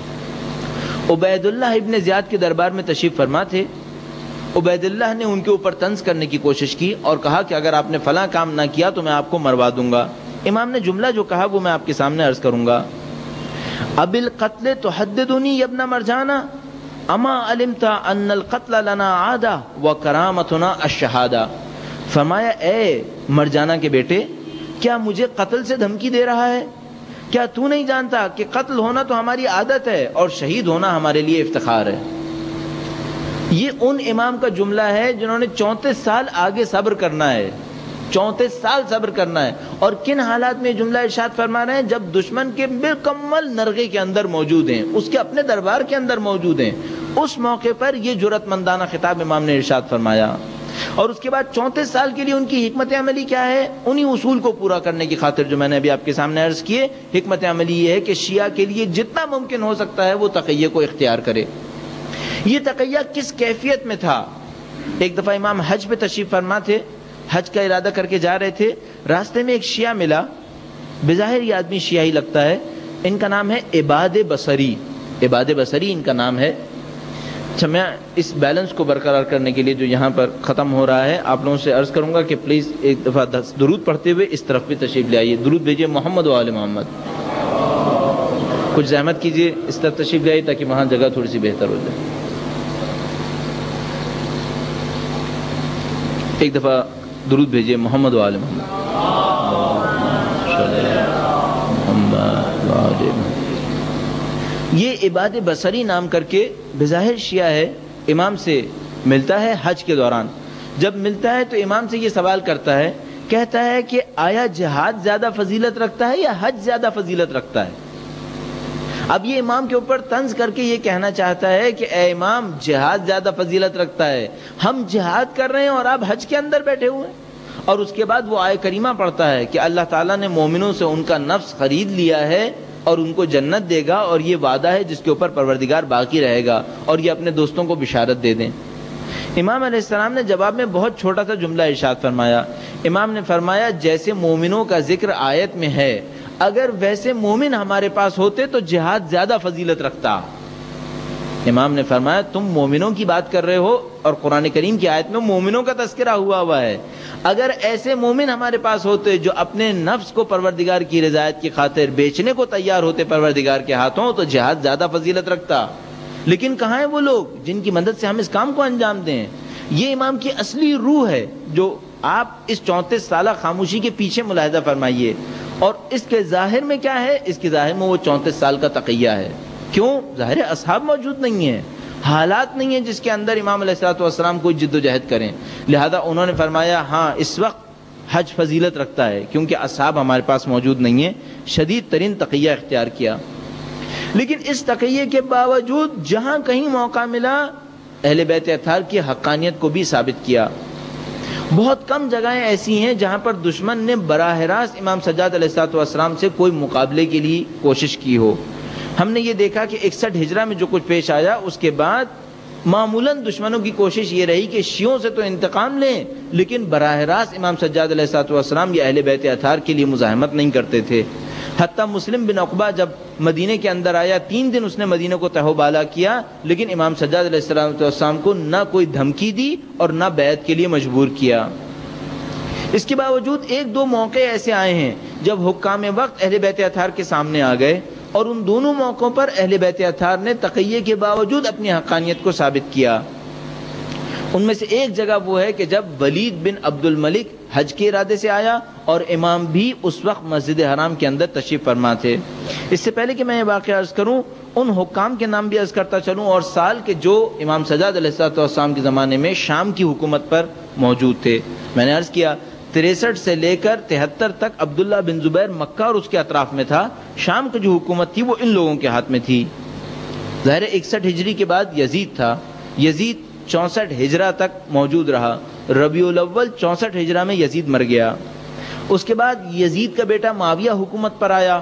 عبید اللہ ابن زیاد کے دربار میں تشریف فرما تھے. عبید اللہ نے ان کے اوپر طنز کرنے کی کوشش کی اور کہا کہ اگر آپ نے فلاں کام نہ کیا تو میں آپ کو مروا دوں گا. امام نے جملہ جو کہا وہ میں آپ کے سامنے عرض کروں گا. اب القتل تحددنی ابن مرجانا اما علمت ان القتل لنا عادہ وکرامتنا الشہادہ. فرمایا اے مرجانا کے بیٹے, کیا مجھے قتل سے دھمکی دے رہا ہے؟ کیا تو نہیں جانتا کہ قتل ہونا تو ہماری عادت ہے اور شہید ہونا ہمارے لیے افتخار ہے. یہ ان امام کا جملہ ہے جنہوں نے 34 سال آگے صبر کرنا ہے, 34 سال صبر کرنا ہے. اور کن حالات میں جملہ ارشاد فرما رہے ہیں؟ جب دشمن کے بالکمل نرغے کے اندر موجود ہیں, اس کے اپنے دربار کے اندر موجود ہیں, اس موقع پر یہ جرأت مندانہ خطاب امام نے ارشاد فرمایا. اور اس کے بعد 34 سال کے لیے ان کی حکمت عملی کیا ہے؟ انہی اصول کو پورا کرنے کی خاطر جو میں نے ابھی آپ کے سامنے عرض کیے, حکمت عملی یہ ہے کہ شیعہ کے لیے جتنا ممکن ہو سکتا ہے وہ تقیہ کو اختیار کرے. یہ تقیہ کس کیفیت میں تھا؟ ایک دفعہ امام حج پہ تشریف فرما تھے, حج کا ارادہ کر کے جا رہے تھے, راستے میں ایک شیعہ ملا. بظاہر یہ آدمی شیعہ ہی لگتا ہے. ان کا نام ہے عباد بصری. عباد بصری ان کا نام ہے. اچھا, میں اس بیلنس کو برقرار کرنے کے لیے جو یہاں پر ختم ہو رہا ہے, آپ لوگوں سے عرض کروں گا کہ پلیز ایک دفعہ درود پڑھتے ہوئے اس طرف بھی تشریف لے آئیے. درود بھیجیے محمد و آل محمد. کچھ زحمت کیجیے, اس طرف تشریف لے آئیے تاکہ وہاں جگہ تھوڑی سی بہتر ہو جائے. ایک دفعہ درود بھیجیے محمد و آل محمد. یہ عباد بصری نام کر کے بظاہر شیعہ ہے, امام سے ملتا ہے حج کے دوران. جب ملتا ہے تو امام سے یہ سوال کرتا ہے, کہتا ہے کہ آیا جہاد زیادہ فضیلت رکھتا ہے یا حج زیادہ فضیلت رکھتا ہے؟ اب یہ امام کے اوپر طنز کر کے یہ کہنا چاہتا ہے کہ اے امام, جہاد زیادہ فضیلت رکھتا ہے, ہم جہاد کر رہے ہیں اور آپ حج کے اندر بیٹھے ہوئے ہیں. اور اس کے بعد وہ آیہ کریمہ پڑھتا ہے کہ اللہ تعالیٰ نے مومنوں سے ان کا نفس خرید لیا ہے اور ان کو جنت دے گا, اور یہ وعدہ ہے جس کے اوپر پروردگار باقی رہے گا, اور یہ اپنے دوستوں کو بشارت دے دیں. امام علیہ السلام نے جواب میں بہت چھوٹا سا جملہ ارشاد فرمایا. امام نے فرمایا جیسے مومنوں کا ذکر آیت میں ہے, اگر ویسے مومن ہمارے پاس ہوتے تو جہاد زیادہ فضیلت رکھتا. امام نے فرمایا تم مومنوں کی بات کر رہے ہو اور قرآن کریم کی آیت میں مومنوں کا تذکرہ ہوا ہے. اگر ایسے مومن ہمارے پاس ہوتے جو اپنے نفس کو پروردگار کی رضایت کی خاطر بیچنے کو تیار ہوتے پروردگار کے ہاتھوں, تو جہاد زیادہ فضیلت رکھتا. لیکن کہاں ہیں وہ لوگ جن کی مدد سے ہم اس کام کو انجام دیں؟ یہ امام کی اصلی روح ہے جو آپ اس 34 سالہ خاموشی کے پیچھے ملاحظہ فرمائیے. اور اس کے ظاہر میں کیا ہے؟ اس کے ظاہر میں وہ 34 سال کا تقیہ ہے. کیوں؟ ظاہر اصحاب موجود نہیں ہیں, حالات نہیں ہیں جس کے اندر امام علیہ الصلوۃ والسلام کوئی جد و جہد کریں. لہذا انہوں نے فرمایا ہاں اس وقت حج فضیلت رکھتا ہے کیونکہ اصحاب ہمارے پاس موجود نہیں ہیں. شدید ترین تقیہ اختیار کیا. لیکن اس تقیہ کے باوجود جہاں کہیں موقع ملا اہل بیت اطہار کی حقانیت کو بھی ثابت کیا. بہت کم جگہیں ایسی ہیں جہاں پر دشمن نے براہ راست امام سجاد علیہ الصلوۃ والسلام سے کوئی مقابلے کے لیے کوشش کی ہو. ہم نے یہ دیکھا کہ 61 ہجرہ میں جو کچھ پیش آیا اس کے بعد معمولاً دشمنوں کی کوشش یہ رہی کہ شیعوں سے تو انتقام لیں, لیکن براہ راست امام سجاد علیہ الصلوۃ والسلام یا اہل بیت اطہار کے لیے مزاحمت نہیں کرتے تھے. حتیٰ مسلم بن عقبہ جب مدینے کے اندر آیا 3 دن اس نے مدینہ کو تہو بالا کیا, لیکن امام سجاد علیہ السلام کو نہ کوئی دھمکی دی اور نہ بیعت کے لیے مجبور کیا. اس کے باوجود 1-2 موقع ایسے آئے ہیں جب حکام وقت اہل بیت اطہار کے سامنے آ گئے, اور ان دونوں موقعوں پر اہل بیت اطہار نے تقیہ کے باوجود اپنی حقانیت کو ثابت کیا. ان میں سے ایک جگہ وہ ہے کہ جب ولید بن عبد الملک حج کے ارادے سے آیا اور امام بھی اس وقت مسجد حرام کے اندر تشریف فرما تھے. اس سے پہلے کہ میں یہ واقعہ عرض کروں, ان حکام کے نام بھی عرض کرتا چلوں اور سال کے جو امام سجاد علیہ السلام کے زمانے میں شام کی حکومت پر موجود تھے. میں نے عرض کیا 63 سے لے کر 73 تک عبداللہ بن زبیر مکہ اور اس کے اطراف میں تھا. شام کی جو حکومت تھی وہ ان لوگوں کے ہاتھ میں تھی. ظاہر 61 ہجری کے بعد یزید تھا. یزید 64 ہجرہ تک موجود رہا. ربیع الاول 64 ہجرہ میں یزید مر گیا. اس کے بعد یزید کا بیٹا معاویہ حکومت پر آیا.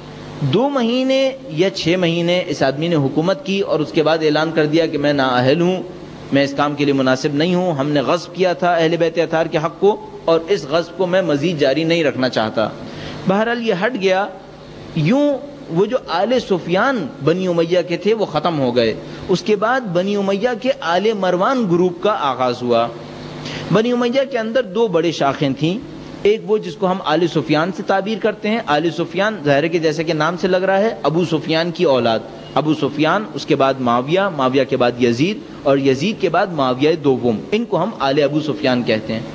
2 مہینے یا 6 مہینے اس آدمی نے حکومت کی اور اس کے بعد اعلان کر دیا کہ میں نااہل ہوں, میں اس کام کے لیے مناسب نہیں ہوں. ہم نے غصب کیا تھا اہل بیت اطہار کے حق کو اور اس غصب کو میں مزید جاری نہیں رکھنا چاہتا. بہرحال یہ ہٹ گیا. یوں وہ جو آل سفیان بنی امیہ کے تھے وہ ختم ہو گئے. اس کے بعد بنی امیہ کے آل مروان گروپ کا آغاز ہوا. بنی امیہ کے اندر 2 بڑے شاخیں تھیں. ایک وہ جس کو ہم آل سفیان سے تعبیر کرتے ہیں. آل سفیان ظاہر ہے کہ جیسے کہ نام سے لگ رہا ہے ابو سفیان کی اولاد. ابو سفیان, اس کے بعد معاویہ, معاویہ کے بعد یزید اور یزید کے بعد معاویہ دوم. ان کو ہم آل ابو سفیان کہتے ہیں.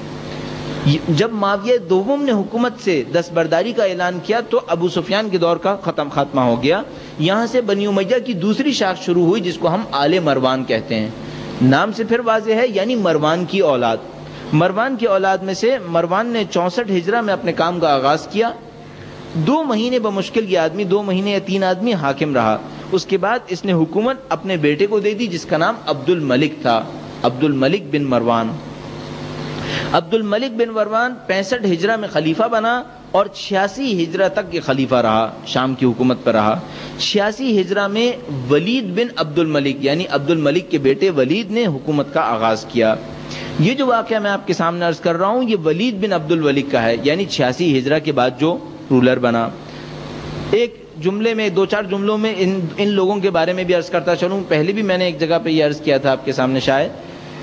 جب معاویہ دوم نے حکومت سے دستبرداری کا اعلان کیا تو ابو سفیان کے دور کا خاتمہ ہو گیا. یہاں سے بنی امیہ کی دوسری شاخ شروع ہوئی جس کو ہم آل مروان کہتے ہیں. نام سے پھر واضح ہے, یعنی مروان کی اولاد. مروان کی اولاد میں سے مروان نے 64 ہجرہ میں اپنے کام کا آغاز کیا. 2 مہینے بمشکل یہ آدمی 2 مہینے یا 3 آدمی حاکم رہا. اس کے بعد اس نے حکومت اپنے بیٹے کو دے دی جس کا نام عبد الملک تھا. عبد الملک بن مروان. عبد الملک بن مروان 65 ہجرہ میں خلیفہ بنا اور 86 ہجرہ تک یہ خلیفہ رہا, شام کی حکومت پر رہا. 86 ہجرہ میں ولید بن عبد الملک یعنی عبد الملک کے بیٹے ولید نے حکومت کا آغاز کیا. یہ جو واقعہ میں آپ کے سامنے عرض کر رہا ہوں یہ ولید بن عبد الملک کا ہے, یعنی 86 ہجرہ کے بعد جو رولر بنا. ایک جملے میں 2-4 جملوں میں ان لوگوں کے بارے میں بھی عرض کرتا چلوں. پہلے بھی میں نے ایک جگہ پہ یہ عرض کیا تھا آپ کے سامنے شاید.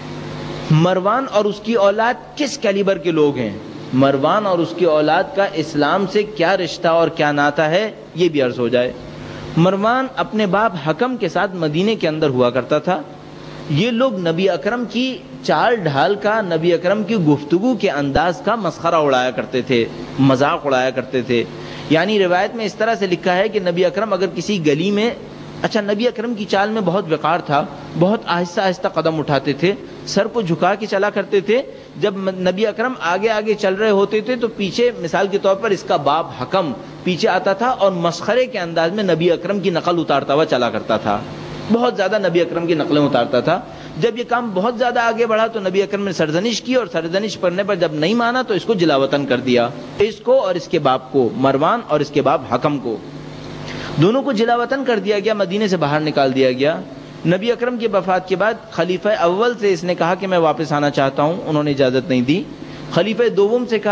مروان اور اس کی اولاد کس کیلیبر کے لوگ ہیں, مروان اور اس کی اولاد کا اسلام سے کیا رشتہ اور کیا ناتا ہے یہ بھی عرض ہو جائے. مروان اپنے باپ حکم کے ساتھ مدینے کے اندر ہوا کرتا تھا. یہ لوگ نبی اکرم کی چال ڈھال کا, نبی اکرم کی گفتگو کے انداز کا مسخرہ اڑایا کرتے تھے, مذاق اڑایا کرتے تھے. یعنی روایت میں اس طرح سے لکھا ہے کہ نبی اکرم اگر کسی گلی میں, اچھا نبی اکرم کی چال میں بہت وقار تھا, بہت آہستہ آہستہ قدم اٹھاتے تھے, سر کو جھکا کے چلا کرتے تھے. جب نبی اکرم آگے آگے چل رہے ہوتے تھے تو پیچھے مثال کے طور پر اس کا باپ حکم پیچھے آتا تھا اور مسخرے کے انداز میں نبی اکرم کی نقل اتارتا ہوا چلا کرتا تھا. بہت زیادہ نبی اکرم کی نقلیں اتارتا تھا. جب یہ کام بہت زیادہ آگے بڑھا تو نبی اکرم نے سرزنش کی اور سرزنش کرنے پر جب نہیں مانا تو اس کو جلا وطن کر دیا. اس کو اور اس کے باپ کو, مروان اور اس کے باپ حکم کو, دونوں کو جلا وطن کر دیا گیا, مدینے سے باہر نکال دیا گیا. نبی اکرم کی وفات کے بعد خلیفہ اول سے اس نے کہا کہ میں واپس آنا چاہتا ہوں, انہوں نے اجازت نہیں دی. خلیفہ دوم سے کہا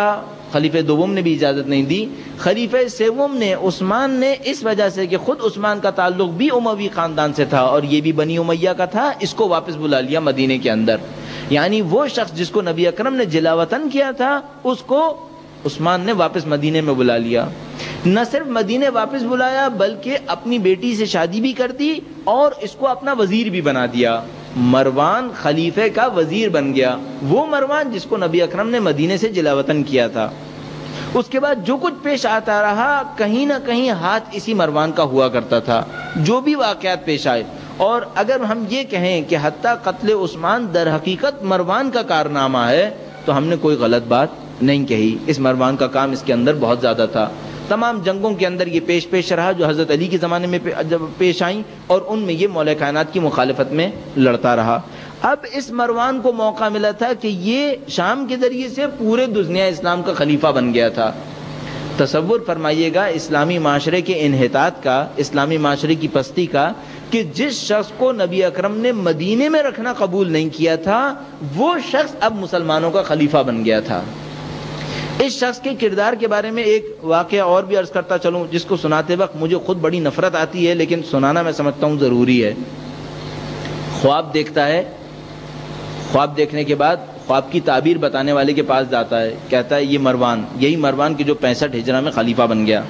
خلیفہ دوم نے بھی اجازت نہیں دی. خلیفہ سوم نے عثمان نے اس وجہ سے کہ خود عثمان کا تعلق بھی اموی خاندان سے تھا اور یہ بھی بنی امیہ کا تھا, اس کو واپس بلا لیا مدینے کے اندر. یعنی وہ شخص جس کو نبی اکرم نے جلا وطن کیا تھا اس کو عثمان نے واپس مدینے میں بلا لیا. نہ صرف مدینے واپس بلایا بلکہ اپنی بیٹی سے شادی بھی کر دی اور اس کو اپنا وزیر بھی بنا دیا. مروان خلیفہ کا وزیر بن گیا, وہ مروان جس کو نبی اکرم نے مدینے سے جلا وطن کیا تھا. اس کے بعد جو کچھ پیش آتا رہا کہیں نہ کہیں ہاتھ اسی مروان کا ہوا کرتا تھا, جو بھی واقعات پیش آئے. اور اگر ہم یہ کہیں کہ حتیٰ قتل عثمان در حقیقت مروان کا کارنامہ ہے تو ہم نے کوئی غلط بات نہیں کہی. اس مروان کا کام اس کے اندر بہت زیادہ تھا. تمام جنگوں کے اندر یہ پیش رہا جو حضرت علی کے زمانے میں جب پیش آئیں, اور ان میں یہ مولا کائنات کی مخالفت میں لڑتا رہا. اب اس مروان کو موقع ملا تھا کہ یہ شام کے ذریعے سے پورے دنیا اسلام کا خلیفہ بن گیا تھا. تصور فرمائیے گا اسلامی معاشرے کے انحطاط کا, اسلامی معاشرے کی پستی کا, کہ جس شخص کو نبی اکرم نے مدینے میں رکھنا قبول نہیں کیا تھا وہ شخص اب مسلمانوں کا خلیفہ بن گیا تھا. اس شخص کے کردار کے بارے میں ایک واقعہ اور بھی عرض کرتا چلوں, جس کو سناتے وقت مجھے خود بڑی نفرت آتی ہے لیکن سنانا میں سمجھتا ہوں ضروری ہے. خواب دیکھتا ہے, خواب دیکھنے کے بعد خواب کی تعبیر بتانے والے کے پاس جاتا ہے, کہتا ہے یہ مروان, یہی مروان کی جو 65 ہجرہ میں خلیفہ بن گیا,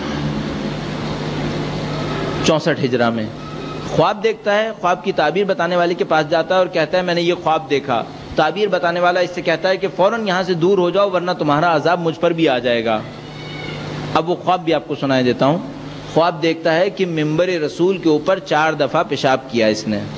64 ہجرہ میں. خواب دیکھتا ہے, خواب کی تعبیر بتانے والے کے پاس جاتا ہے اور کہتا ہے میں نے یہ خواب دیکھا. تعبیر بتانے والا اس سے کہتا ہے کہ فوراً یہاں سے دور ہو جاؤ ورنہ تمہارا عذاب مجھ پر بھی آ جائے گا. اب وہ خواب بھی آپ کو سنائی دیتا ہوں. خواب دیکھتا ہے کہ منبر رسول کے اوپر 4 دفعہ پیشاب کیا اس نے.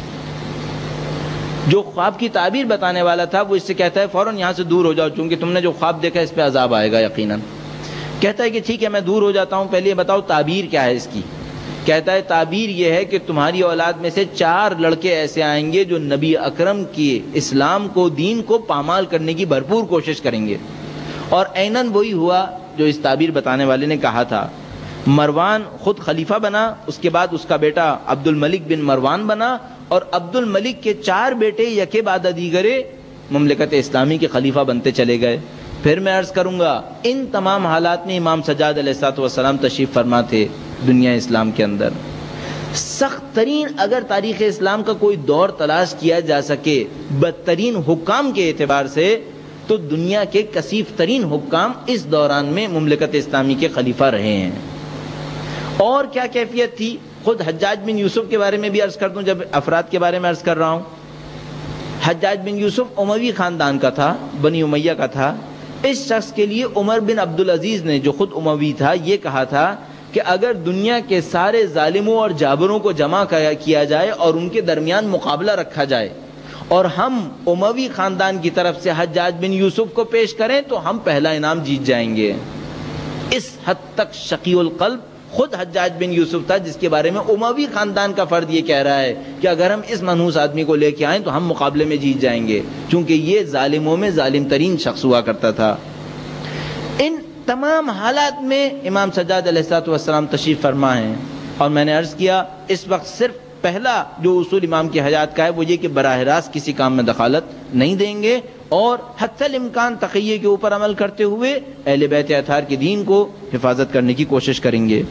جو خواب کی تعبیر بتانے والا تھا وہ اس سے کہتا ہے فوراً یہاں سے دور ہو جاؤ چونکہ تم نے جو خواب دیکھا اس پہ عذاب آئے گا یقیناً. کہتا ہے کہ ٹھیک ہے میں دور ہو جاتا ہوں, پہلے یہ بتاؤ تعبیر کیا ہے اس کی. کہتا ہے تعبیر یہ ہے کہ تمہاری اولاد میں سے 4 لڑکے ایسے آئیں گے جو نبی اکرم کی اسلام کو, دین کو پامال کرنے کی بھرپور کوشش کریں گے. اور عیناً وہی ہوا جو اس تعبیر بتانے والے نے کہا تھا. مروان خود خلیفہ بنا, اس کے بعد اس کا بیٹا عبد الملک بن مروان بنا, اور عبد الملک کے 4 بیٹے یکے بعد دیگرے مملکت اسلامی کے خلیفہ بنتے چلے گئے. پھر میں عرض کروں گا ان تمام حالات میں امام سجاد علیہ السلام تشریف فرما تھے دنیا اسلام کے اندر. سخت ترین اگر تاریخ اسلام کا کوئی دور تلاش کیا جا سکے بدترین حکام کے اعتبار سے تو دنیا کے کثیف ترین حکام اس دوران میں مملکت اسلامی کے خلیفہ رہے ہیں. اور کیا کیفیت تھی, خود حجاج بن یوسف کے بارے میں بھی عرض کر دوں جب افراد کے بارے میں عرض کر رہا ہوں. حجاج بن یوسف اموی خاندان کا تھا, بنی امیہ کا تھا. اس شخص کے لیے عمر بن عبدالعزیز نے جو خود اموی تھا یہ کہا تھا کہ اگر دنیا کے سارے ظالموں اور جابروں کو جمع کیا جائے اور ان کے درمیان مقابلہ رکھا جائے اور ہم اموی خاندان کی طرف سے حجاج بن یوسف کو پیش کریں تو ہم پہلا انعام جیت جائیں گے. اس حد تک شقی القلب خود حجاج بن یوسف تھا جس کے بارے میں اموی خاندان کا فرد یہ کہہ رہا ہے کہ اگر ہم اس منحوس آدمی کو لے کے آئیں تو ہم مقابلے میں جیت جائیں گے, چونکہ یہ ظالموں میں ظالم ترین شخص ہوا کرتا تھا. ان تمام حالات میں امام سجاد علیہ السلام تشریف فرما ہیں, اور میں نے عرض کیا اس وقت صرف پہلا جو اصول امام کی حیات کا ہے وہ یہ کہ براہ راست کسی کام میں دخالت نہیں دیں گے اور حتی الامکان تقیہ کے اوپر عمل کرتے ہوئے اہل بیت اطہار کے دین کو حفاظت کرنے کی کوشش کریں گے.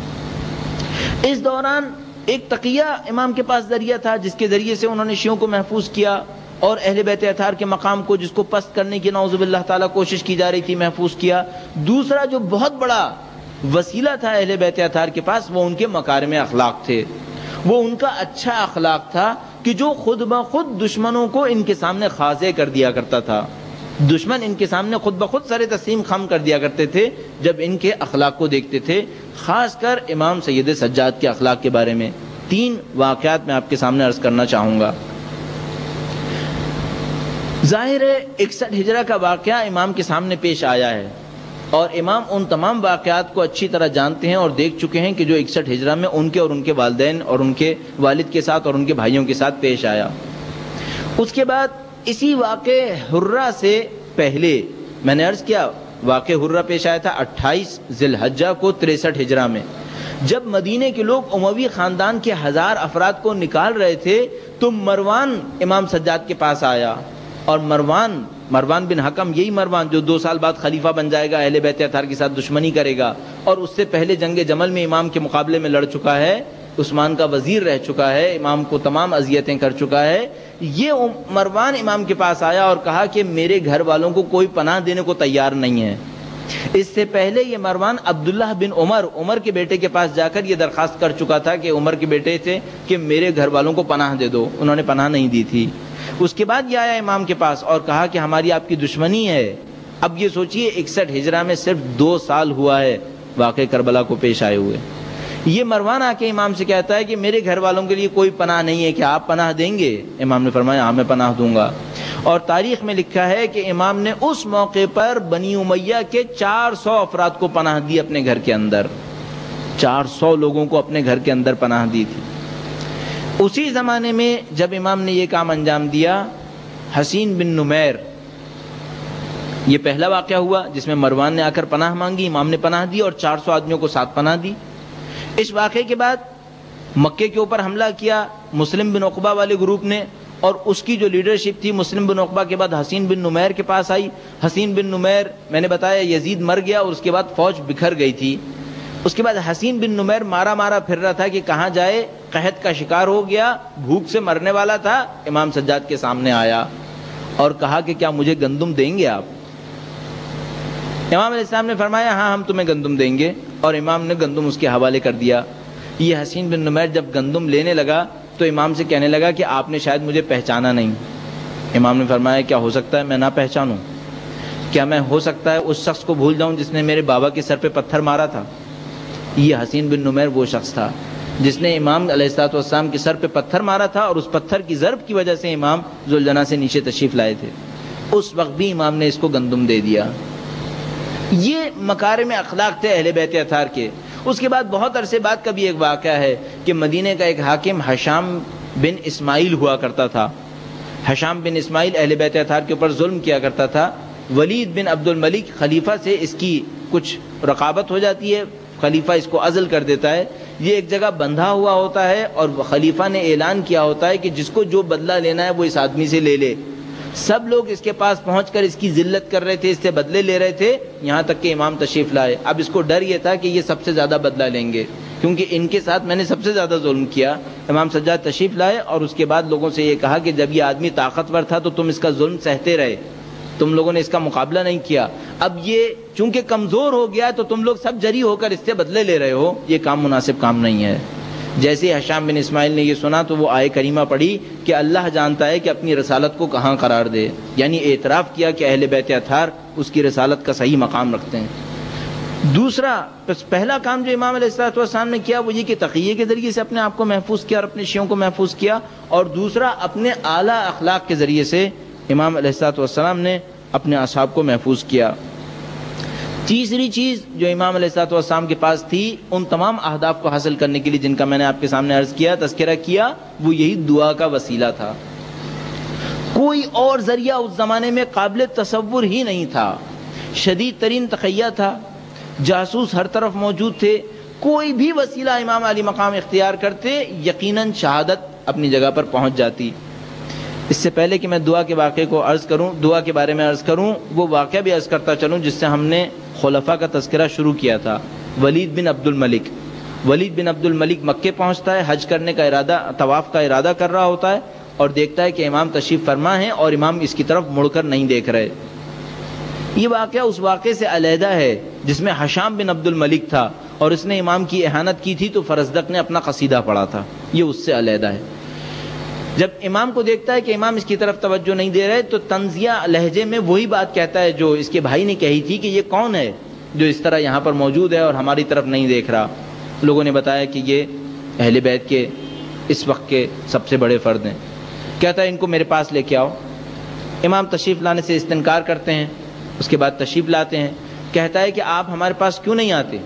اس دوران ایک تقیہ امام کے پاس ذریعہ تھا جس کے ذریعے سے انہوں نے شیعوں کو محفوظ کیا اور اہل بیت اطہار کے مقام کو جس کو پست کرنے کی نعوذ باللہ تعالیٰ کوشش کی جا رہی تھی محفوظ کیا. دوسرا جو بہت بڑا وسیلہ تھا اہل بیت اطہار کے پاس وہ ان کے مکارم اخلاق تھے, وہ ان کا اچھا اخلاق تھا کہ جو خود بخود دشمنوں کو ان کے سامنے خاضع کر دیا کرتا تھا. دشمن ان کے سامنے خود بخود سر تسلیم خم کر دیا کرتے تھے جب ان کے اخلاق کو دیکھتے تھے. خاص کر امام سید سجاد کے اخلاق کے بارے میں 3 واقعات میں آپ کے سامنے عرض کرنا چاہوں گا. ظاہر ہے 61 ہجرہ کا واقعہ امام کے سامنے پیش آیا ہے اور امام ان تمام واقعات کو اچھی طرح جانتے ہیں اور دیکھ چکے ہیں کہ جو 61 ہجرہ میں ان کے اور ان کے والدین اور ان کے والد کے ساتھ اور ان کے بھائیوں کے ساتھ پیش آیا. اس کے بعد اسی واقع حرہ سے پہلے میں نے عرض کیا واقع حرہ پیش آیا تھا 28 ذی الحجہ کو 63 ہجرہ میں. جب مدینے کے لوگ اموی خاندان کے 1000 افراد کو نکال رہے تھے تو مروان امام سجاد کے پاس آیا اور مروان مروان بن حکم یہی مروان جو 2 سال بعد خلیفہ بن جائے گا، اہل بیت اطہار کے ساتھ دشمنی کرے گا اور اس سے پہلے جنگ جمل میں امام کے مقابلے میں لڑ چکا ہے، عثمان کا وزیر رہ چکا ہے، امام کو تمام اذیتیں کر چکا ہے، یہ مروان امام کے پاس آیا اور کہا کہ میرے گھر والوں کو کوئی پناہ دینے کو تیار نہیں ہے۔ اس سے پہلے یہ مروان عبداللہ بن عمر کے بیٹے کے پاس جا کر یہ درخواست کر چکا تھا کہ عمر کے بیٹے سے کہ میرے گھر والوں کو پناہ دے دو، انہوں نے پناہ نہیں دی تھی۔ اس کے بعد یہ آیا امام کے پاس اور کہا کہ ہماری آپ کی دشمنی ہے۔ اب یہ سوچئے 61 ہجرہ میں صرف 2 سال ہوا ہے واقعہ کربلا کو پیش آئے ہوئے، یہ مروان آ کے امام سے کہتا ہے کہ میرے گھر والوں کے لیے کوئی پناہ نہیں ہے، کہ آپ پناہ دیں گے؟ امام نے فرمایا ہاں میں پناہ دوں گا۔ اور تاریخ میں لکھا ہے کہ امام نے اس موقع پر بنی امیہ کے 400 افراد کو پناہ دی اپنے گھر کے اندر، 400 لوگوں کو اپنے گھر کے اندر پناہ دی تھی۔ اسی زمانے میں جب امام نے یہ کام انجام دیا، حسین بن نمیر، یہ پہلا واقعہ ہوا جس میں مروان نے آ کر پناہ مانگی، امام نے پناہ دی اور 400 آدمیوں کو ساتھ پناہ دی۔ اس واقعے کے بعد مکے کے اوپر حملہ کیا مسلم بن عقبہ والے گروپ نے، اور اس کی جو لیڈرشپ تھی مسلم بن عقبہ کے بعد حسین بن نمیر کے پاس آئی۔ حسین بن نمیر، میں نے بتایا یزید مر گیا اور اس کے بعد فوج بکھر گئی تھی، اس کے بعد حسین بن نمیر مارا پھر رہا تھا کہ کہاں جائے، قحط کا شکار ہو گیا، بھوک سے مرنے والا تھا۔ امام سجاد کے سامنے آیا اور کہا کہ کیا مجھے گندم دیں گے آپ؟ امام علیہ السلام نے فرمایا ہاں ہم تمہیں گندم دیں گے، اور امام نے گندم اس کے حوالے کر دیا۔ یہ حسین بن نمیر جب گندم لینے لگا تو امام سے کہنے لگا کہ آپ نے شاید مجھے پہچانا نہیں۔ امام نے فرمایا کیا ہو سکتا ہے میں نہ پہچانوں؟ کیا میں ہو سکتا ہے اس شخص کو بھول جاؤں جس نے میرے بابا کے سر پہ پتھر مارا تھا؟ یہ حسین بن نمیر وہ شخص تھا جس نے امام علیہ الصلوۃ والسلام کے سر پہ پتھر مارا تھا، اور اس پتھر کی ضرب کی وجہ سے امام ذوالجناح سے نیچے تشریف لائے تھے۔ اس وقت بھی امام نے اس کو گندم دے دیا۔ یہ مکارم اخلاق تھے اہل بیت اطہار کے۔ اس کے بعد بہت عرصے بعد کا بھی ایک واقعہ ہے کہ مدینہ کا ایک حاکم حشام بن اسماعیل ہوا کرتا تھا۔ حشام بن اسماعیل اہل بیت اطہار کے اوپر ظلم کیا کرتا تھا۔ ولید بن عبد الملک خلیفہ سے اس کی کچھ رقابت ہو جاتی ہے، خلیفہ اس کو عزل کر دیتا ہے۔ یہ ایک جگہ بندھا ہوا ہوتا ہے اور خلیفہ نے اعلان کیا ہوتا ہے کہ جس کو جو بدلہ لینا ہے وہ اس آدمی سے لے لے۔ سب لوگ اس کے پاس پہنچ کر اس کی ذلت کر رہے تھے، اس سے بدلے لے رہے تھے، یہاں تک کہ امام تشریف لائے۔ اب اس کو ڈر یہ تھا کہ یہ سب سے زیادہ بدلہ لیں گے کیونکہ ان کے ساتھ میں نے سب سے زیادہ ظلم کیا۔ امام سجاد تشریف لائے اور اس کے بعد لوگوں سے یہ کہا کہ جب یہ آدمی طاقتور تھا تو تم اس کا ظلم سہتے رہے، تم لوگوں نے اس کا مقابلہ نہیں کیا، اب یہ چونکہ کمزور ہو گیا تو تم لوگ سب جری ہو کر اس سے بدلے لے رہے ہو، یہ کام مناسب کام نہیں ہے۔ جیسے حشام بن اسماعیل نے یہ سنا تو وہ آیہ کریمہ پڑھی کہ اللہ جانتا ہے کہ اپنی رسالت کو کہاں قرار دے، یعنی اعتراف کیا کہ اہل بیت اطہار اس کی رسالت کا صحیح مقام رکھتے ہیں۔ دوسرا، پہلا کام جو امام علیہ الصلوۃ والسلام نے کیا وہ یہ کہ تقیہ کے ذریعے سے اپنے آپ کو محفوظ کیا اور اپنے شیعوں کو محفوظ کیا، اور دوسرا اپنے اعلیٰ اخلاق کے ذریعے سے امام علیہ الصلوۃ والسلام نے اپنے اصحاب کو محفوظ کیا۔ تیسری چیز جو امام علیہ الصلوۃ والسلام کے پاس تھی ان تمام اہداف کو حاصل کرنے کے لیے جن کا میں نے آپ کے سامنے عرض کیا، تذکرہ کیا، وہ یہی دعا کا وسیلہ تھا۔ کوئی اور ذریعہ اس زمانے میں قابل تصور ہی نہیں تھا، شدید ترین تقیہ تھا، جاسوس ہر طرف موجود تھے، کوئی بھی وسیلہ امام علی مقام اختیار کرتے یقیناً شہادت اپنی جگہ پر پہنچ جاتی۔ اس سے پہلے کہ میں دعا کے واقعے کو عرض کروں، دعا کے بارے میں عرض کروں، وہ واقعہ بھی عرض کرتا چلوں جس سے ہم نے خلفاء کا تذکرہ شروع کیا تھا۔ ولید بن عبد الملک مکے پہنچتا ہے، حج کرنے کا ارادہ، طواف کا ارادہ کر رہا ہوتا ہے اور دیکھتا ہے کہ امام تشریف فرما ہے اور امام اس کی طرف مڑ کر نہیں دیکھ رہے۔ یہ واقعہ اس واقعے سے علیحدہ ہے جس میں حشام بن عبد الملک تھا اور اس نے امام کی اہانت کی تھی تو فرزدق نے اپنا قصیدہ پڑھا تھا، یہ اس سے علیحدہ ہے۔ جب امام کو دیکھتا ہے کہ امام اس کی طرف توجہ نہیں دے رہے تو طنزیہ لہجے میں وہی بات کہتا ہے جو اس کے بھائی نے کہی تھی کہ یہ کون ہے جو اس طرح یہاں پر موجود ہے اور ہماری طرف نہیں دیکھ رہا۔ لوگوں نے بتایا کہ یہ اہل بیت کے اس وقت کے سب سے بڑے فرد ہیں۔ کہتا ہے ان کو میرے پاس لے کے آؤ۔ امام تشریف لانے سے استنکار کرتے ہیں، اس کے بعد تشریف لاتے ہیں۔ کہتا ہے کہ آپ ہمارے پاس کیوں نہیں آتے؟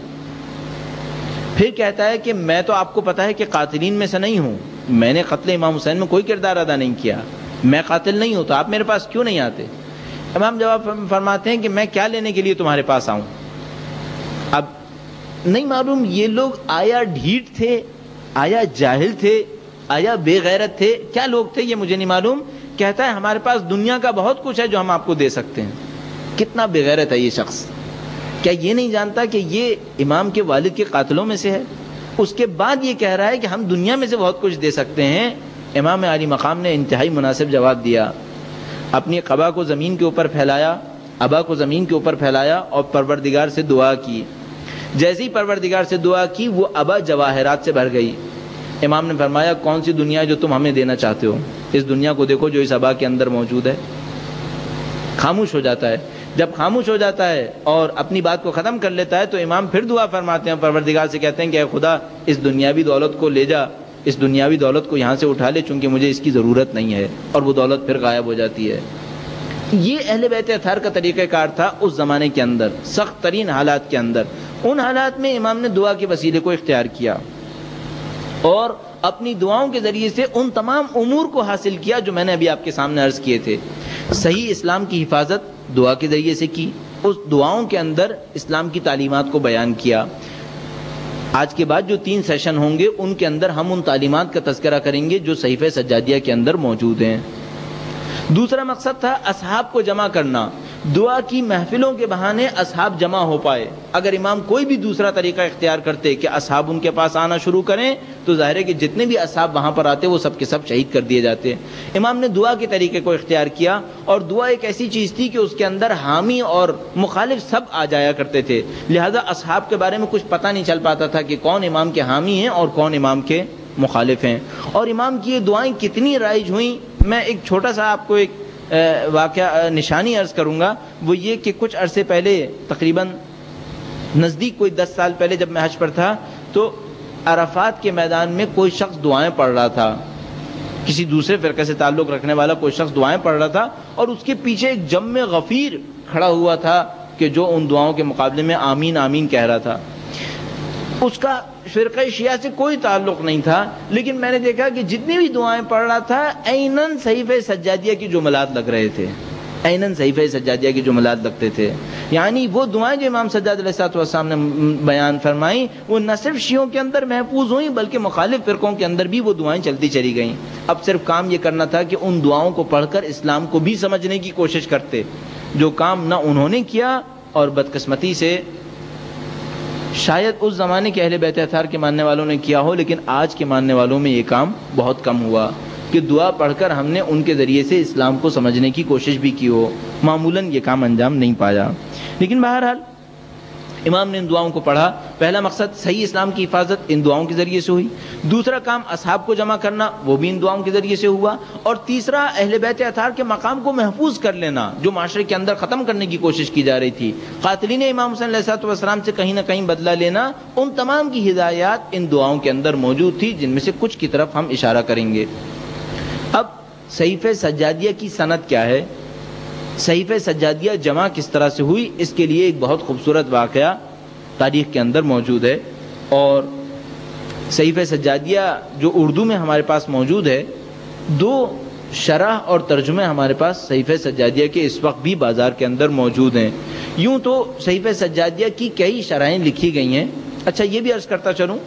پھر کہتا ہے کہ میں تو آپ کو پتا ہے کہ قاتلین میں سے نہیں ہوں، میں نے قتل امام حسین میں کوئی کردار ادا نہیں کیا، میں قاتل نہیں ہوں، تو آپ میرے پاس کیوں نہیں آتے؟ امام جواب فرماتے ہیں کہ میں کیا لینے کے لیے تمہارے پاس آؤں؟ اب نہیں معلوم یہ لوگ آیا ڈھیٹ تھے، آیا جاہل تھے، آیا بے غیرت تھے، کیا لوگ تھے یہ مجھے نہیں معلوم، کہتا ہے ہمارے پاس دنیا کا بہت کچھ ہے جو ہم آپ کو دے سکتے ہیں. کتنا بے غیرت ہے یہ شخص. کیا یہ نہیں جانتا کہ یہ امام کے والد کے قاتلوں میں سے ہے؟ اس کے بعد یہ کہہ رہا ہے کہ ہم دنیا میں سے بہت کچھ دے سکتے ہیں. امام عالی مقام نے انتہائی مناسب جواب دیا. اپنی قبا کو زمین کے اوپر پھیلایا، ابا کو زمین کے اوپر پھیلایا اور پروردگار سے دعا کی. جیسے ہی پروردگار سے دعا کی وہ ابا جواہرات سے بھر گئی. امام نے فرمایا کون سی دنیا ہے جو تم ہمیں دینا چاہتے ہو؟ اس دنیا کو دیکھو جو اس ابا کے اندر موجود ہے. خاموش ہو جاتا ہے. جب خاموش ہو جاتا ہے اور اپنی بات کو ختم کر لیتا ہے تو امام پھر دعا فرماتے ہیں، پروردگار سے کہتے ہیں کہ اے خدا اس دنیاوی دولت کو لے جا، اس دنیاوی دولت کو یہاں سے اٹھا لے چونکہ مجھے اس کی ضرورت نہیں ہے، اور وہ دولت پھر غائب ہو جاتی ہے. یہ اہل بیت اطہار کا طریقہ کار تھا اس زمانے کے اندر، سخت ترین حالات کے اندر. ان حالات میں امام نے دعا کے وسیلے کو اختیار کیا اور اپنی دعاؤں کے ذریعے سے ان تمام امور کو حاصل کیا جو میں نے ابھی آپ کے سامنے عرض کیے تھے. صحیح اسلام کی حفاظت دعا کے ذریعے سے کی. اس دعاؤں کے اندر اسلام کی تعلیمات کو بیان کیا. آج کے بعد جو 3 سیشن ہوں گے ان کے اندر ہم ان تعلیمات کا تذکرہ کریں گے جو صحیفہ سجادیہ کے اندر موجود ہیں. دوسرا مقصد تھا اصحاب کو جمع کرنا. دعا کی محفلوں کے بہانے اصحاب جمع ہو پائے. اگر امام کوئی بھی دوسرا طریقہ اختیار کرتے کہ اصحاب ان کے پاس آنا شروع کریں تو ظاہر ہے کہ جتنے بھی اصحاب وہاں پر آتے وہ سب کے سب شہید کر دیے جاتے. امام نے دعا کے طریقے کو اختیار کیا اور دعا ایک ایسی چیز تھی کہ اس کے اندر حامی اور مخالف سب آ جایا کرتے تھے، لہذا اصحاب کے بارے میں کچھ پتہ نہیں چل پاتا تھا کہ کون امام کے حامی ہیں اور کون امام کے مخالف ہیں. اور امام کی یہ دعائیں کتنی رائج ہوئیں. میں ایک چھوٹا سا آپ کو ایک واقعہ نشانی عرض کروں گا. وہ یہ کہ کچھ عرصے پہلے تقریباً نزدیک کوئی 10 سال پہلے جب میں حج پر تھا تو عرفات کے میدان میں کوئی شخص دعائیں پڑھ رہا تھا. کسی دوسرے فرقے سے تعلق رکھنے والا کوئی شخص دعائیں پڑھ رہا تھا اور اس کے پیچھے ایک جم غفیر کھڑا ہوا تھا کہ جو ان دعاؤں کے مقابلے میں آمین آمین کہہ رہا تھا. اس کا فرقہ شیعہ سے کوئی تعلق نہیں تھا، لیکن میں نے دیکھا کہ جتنی بھی دعائیں پڑھ رہا تھا عیناً صحیفہ سجادیہ کی جملات لگ رہے تھے. عیناً صحیفہ سجادیہ کی جملات لگتے تھے. یعنی وہ دعائیں جو امام سجاد علیہ السلام نے بیان فرمائیں وہ نہ صرف شیعوں کے اندر محفوظ ہوئیں بلکہ مخالف فرقوں کے اندر بھی وہ دعائیں چلتی چلی گئیں. اب صرف کام یہ کرنا تھا کہ ان دعاؤں کو پڑھ کر اسلام کو بھی سمجھنے کی کوشش کرتے، جو کام نہ انہوں نے کیا اور بدقسمتی سے شاید اس زمانے کے اہل بیت اطہار کے ماننے والوں نے کیا ہو، لیکن آج کے ماننے والوں میں یہ کام بہت کم ہوا کہ دعا پڑھ کر ہم نے ان کے ذریعے سے اسلام کو سمجھنے کی کوشش بھی کی ہو. معمولاً یہ کام انجام نہیں پایا. لیکن بہرحال امام نے ان دعاؤں کو پڑھا. پہلا مقصد صحیح اسلام کی حفاظت ان دعاؤں کے ذریعے سے ہوئی. دوسرا کام اصحاب کو جمع کرنا وہ بھی ان دعاؤں کے ذریعے سے ہوا. اور تیسرا اہل بیت اطہار کے مقام کو محفوظ کر لینا جو معاشرے کے اندر ختم کرنے کی کوشش کی جا رہی تھی. قاتلین امام حسین علیہ السلام سے کہیں نہ کہیں بدلہ لینا، ان تمام کی ہدایات ان دعاؤں کے اندر موجود تھی جن میں سے کچھ کی طرف ہم اشارہ کریں گے. اب صحیفہ سجادیہ کی سند کیا ہے، صحیفہ سجادیہ جمع کس طرح سے ہوئی، اس کے لیے ایک بہت خوبصورت واقعہ تاریخ کے اندر موجود ہے. اور صحیفہ سجادیہ جو اردو میں ہمارے پاس موجود ہے، 2 شرح اور ترجمے ہمارے پاس صحیفہ سجادیہ کے اس وقت بھی بازار کے اندر موجود ہیں. یوں تو صحیفہ سجادیہ کی کئی شرائیں لکھی گئی ہیں. اچھا یہ بھی عرض کرتا چلوں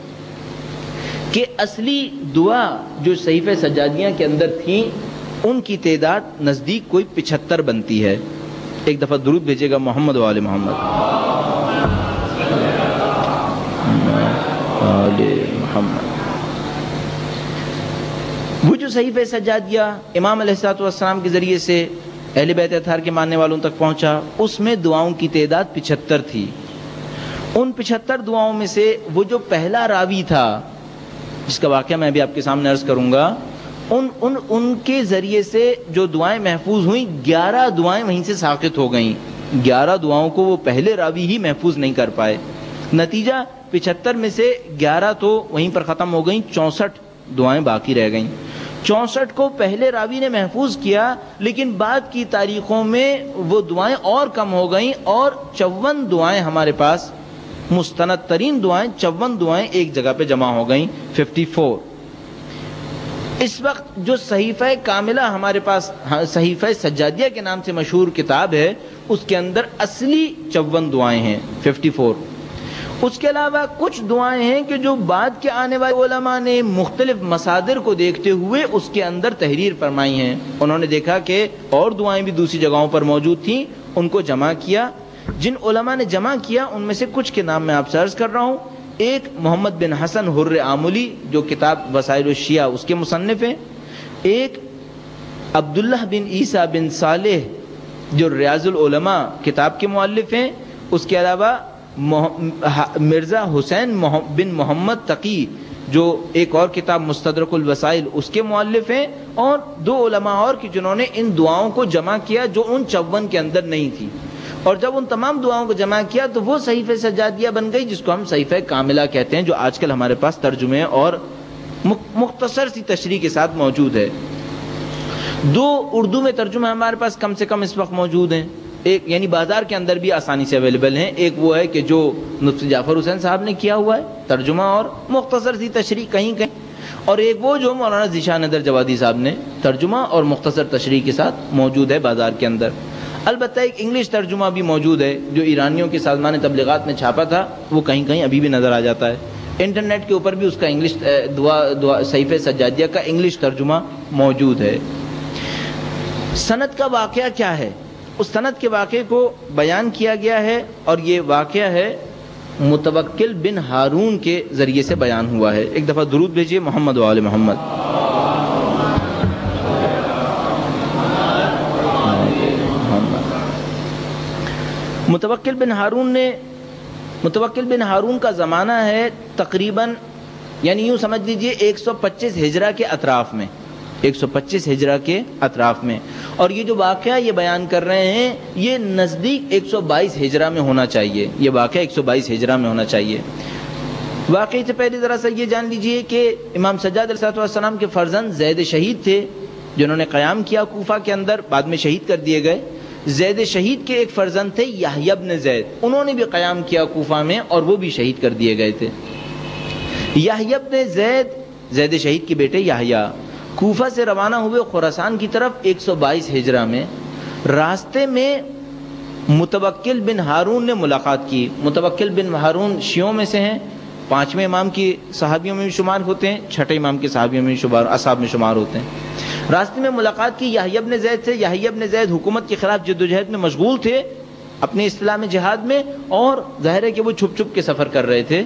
کہ اصلی دعا جو صحیفہ سجادیہ کے اندر تھیں ان کی تعداد نزدیک کوئی 75 بنتی ہے. ایک دفعہ درود بھیجے گا محمد و آل محمد. وہ جو صحیفہ سجادیہ امام علیہ السلام کے ذریعے سے اہل بیت اطہار کے ماننے والوں تک پہنچا اس میں دعاؤں کی تعداد 75 تھی. ان 75 دعاؤں میں سے وہ جو پہلا راوی تھا جس کا واقعہ میں ابھی آپ کے سامنے عرض کروں گا، ان کے ذریعے سے جو دعائیں محفوظ ہوئیں 11 دعائیں وہیں سے ساقط ہو گئیں. 11 دعاؤں کو وہ پہلے راوی ہی محفوظ نہیں کر پائے. نتیجہ 75 میں سے 11 تو وہیں پر ختم ہو گئیں، 64 دعائیں باقی رہ گئیں. 64 کو پہلے راوی نے محفوظ کیا لیکن بعد کی تاریخوں میں وہ دعائیں اور کم ہو گئیں اور 54 دعائیں ہمارے پاس مستند ترین دعائیں 54 دعائیں ایک جگہ پہ جمع ہو گئیں 54. اس وقت جو صحیفہ کاملہ ہمارے پاس صحیفہ سجادیہ کے نام سے مشہور کتاب ہے اس کے اندر اصلی 54 دعائیں ہیں 54. اس کے علاوہ کچھ دعائیں ہیں کہ جو بعد کے آنے والے علماء نے مختلف مصادر کو دیکھتے ہوئے اس کے اندر تحریر فرمائی ہیں. انہوں نے دیکھا کہ اور دعائیں بھی دوسری جگہوں پر موجود تھیں, ان کو جمع کیا. جن علماء نے جمع کیا ان میں سے کچھ کے نام میں آپ سے عرض کر رہا ہوں. ایک محمد بن حسن حر آملی جو کتاب وسائل الشیعہ اس کے مصنف ہیں. ایک عبداللہ بن عیسیٰ بن صالح جو ریاض العلماء کتاب کے مؤلف ہیں. اس کے علاوہ مرزا حسین بن محمد تقی جو ایک اور کتاب مستدرک الوسائل اس کے مؤلف ہیں. اور دو علماء اور کہ جنہوں نے ان دعاؤں کو جمع کیا جو ان 54 کے اندر نہیں تھی. اور جب ان تمام دعاؤں کو جمع کیا تو وہ صحیفہ سجادیہ بن گئی جس کو ہم صحیفہ کاملہ کہتے ہیں, جو آج کل ہمارے پاس ترجمے اور مختصر سی تشریح کے ساتھ موجود ہے. دو اردو میں ترجمے ہمارے پاس کم سے کم اس وقت موجود ہیں. ایک یعنی بازار کے اندر بھی آسانی سے اویلیبل ہیں. ایک وہ ہے کہ جو مفتی جعفر حسین صاحب نے کیا ہوا ہے ترجمہ اور مختصر سی تشریح کہیں کہیں, اور ایک وہ جو مولانا ذیشان ندر جوادی صاحب نے ترجمہ اور مختصر تشریح کے ساتھ موجود ہے بازار کے اندر. البتہ ایک انگلش ترجمہ بھی موجود ہے جو ایرانیوں کے سازمان تبلیغات نے چھاپا تھا, وہ کہیں کہیں ابھی بھی نظر آ جاتا ہے. انٹرنیٹ کے اوپر بھی اس کا انگلش صحیفہ سجادیہ کا انگلش ترجمہ موجود ہے. سند کا واقعہ کیا ہے؟ اس سند کے واقعے کو بیان کیا گیا ہے, اور یہ واقعہ ہے متوکل بن ہارون کے ذریعے سے بیان ہوا ہے. ایک دفعہ درود بھیجیے محمد و آل محمد. متوکل بن ہارون کا زمانہ ہے تقریباً, یعنی یوں سمجھ لیجئے 125 ہجرہ کے اطراف میں, 125 ہجرہ کے اطراف میں. اور یہ جو واقعہ یہ بیان کر رہے ہیں یہ نزدیک 122 ہجرہ میں ہونا چاہیے. یہ واقعہ 122 ہجرہ میں ہونا چاہیے. واقعی سے پہلے ذرا سا یہ جان لیجئے کہ امام سجاد علیہ السلام کے فرزند زید شہید تھے جنہوں نے قیام کیا کوفہ کے اندر, بعد میں شہید کر دیے گئے. زید شہید کے ایک فرزند تھے یحییٰ بن زید, انہوں نے بھی قیام کیا کوفہ میں اور وہ بھی شہید کر دیے گئے تھے. یحییٰ بن زید, زید شہید کے بیٹے یحییٰ, کوفہ سے روانہ ہوئے خراسان کی طرف 122 ہجرہ میں. راستے میں متوکل بن ہارون نے ملاقات کی. متوکل بن ہارون شیعوں میں سے ہیں, 5ویں امام کی صحابیوں میں بھی شمار ہوتے ہیں, 6 امام کے صحابیوں میں اصحاب میں شمار ہوتے ہیں. راستے میں ملاقات کی یحییٰ بن زید سے. یحییٰ بن زید حکومت کے خلاف جدوجہد میں مشغول تھے اپنے اصطلاح میں جہاد میں, اور ظاہر ہے کہ وہ چھپ چھپ کے سفر کر رہے تھے.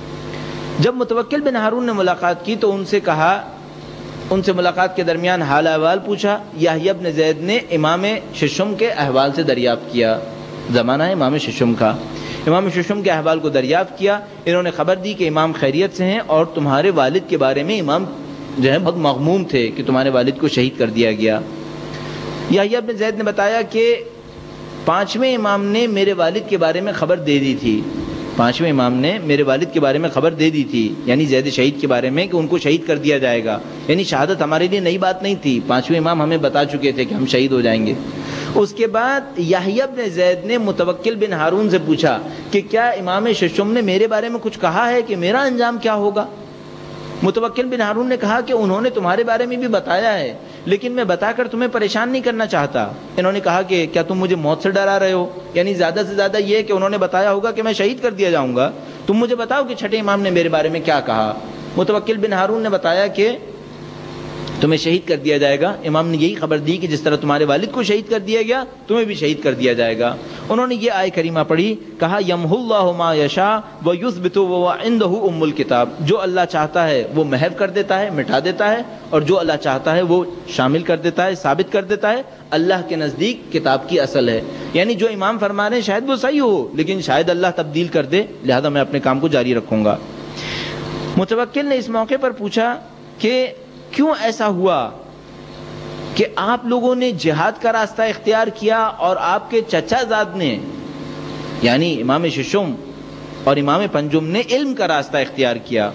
جب متوکل بن ہارون نے ملاقات کی تو ان سے کہا, ان سے ملاقات کے درمیان حال احوال پوچھا. یحییٰ بن زید نے امام ششم کے احوال سے دریافت کیا, زمانہ ہے امام ششم کا, امام ششم کے احوال کو دریافت کیا. انہوں نے خبر دی کہ امام خیریت سے ہیں اور تمہارے والد کے بارے میں امام جو ہے بہت مغموم تھے کہ تمہارے والد کو شہید کر دیا گیا. یحییٰ بن زید نے بتایا کہ 5ویں امام نے میرے والد کے بارے میں خبر دے دی تھی. 5ویں امام نے میرے والد کے بارے میں خبر دے دی تھی, یعنی زید شہید کے بارے میں کہ ان کو شہید کر دیا جائے گا. یعنی شہادت ہمارے لیے نئی بات نہیں تھی, 5ویں امام ہمیں بتا چکے تھے کہ ہم شہید ہو جائیں گے. اس کے بعد یحییٰ بن زید نے متوکل بن ہارون سے پوچھا کہ کیا امام ششم نے میرے بارے میں کچھ کہا ہے کہ میرا انجام کیا ہوگا؟ متوکل بن ہارون نے کہا کہ انہوں نے تمہارے بارے میں بھی بتایا ہے, لیکن میں بتا کر تمہیں پریشان نہیں کرنا چاہتا. انہوں نے کہا کہ کیا تم مجھے موت سے ڈرا رہے ہو؟ یعنی زیادہ سے زیادہ یہ کہ انہوں نے بتایا ہوگا کہ میں شہید کر دیا جاؤں گا, تم مجھے بتاؤ کہ 6 امام نے میرے بارے میں کیا کہا. متوکل بن ہارون نے بتایا کہ تمہیں شہید کر دیا جائے گا. امام نے یہی خبر دی کہ جس طرح تمہارے والد کو شہید کر دیا گیا تمہیں بھی شہید کر دیا جائے گا. انہوں نے یہ آیت کریمہ پڑھی, کہا یمحو اللہ ما یشاء ویثبت وعنده ام الکتاب. جو اللہ چاہتا ہے وہ محو کر دیتا ہے, مٹا دیتا ہے, اور جو اللہ چاہتا ہے وہ شامل کر دیتا ہے, ثابت کر دیتا ہے. اللہ کے نزدیک کتاب کی اصل ہے. یعنی جو امام فرما رہے ہیں شاید وہ صحیح ہو, لیکن شاید اللہ تبدیل کر دے, لہذا میں اپنے کام کو جاری رکھوں گا. متوکل نے اس موقع پر پوچھا کہ کیوں ایسا ہوا کہ آپ لوگوں نے جہاد کا راستہ اختیار کیا اور آپ کے چچا زاد نے یعنی امام ششم اور امام پنجم نے علم کا راستہ اختیار کیا.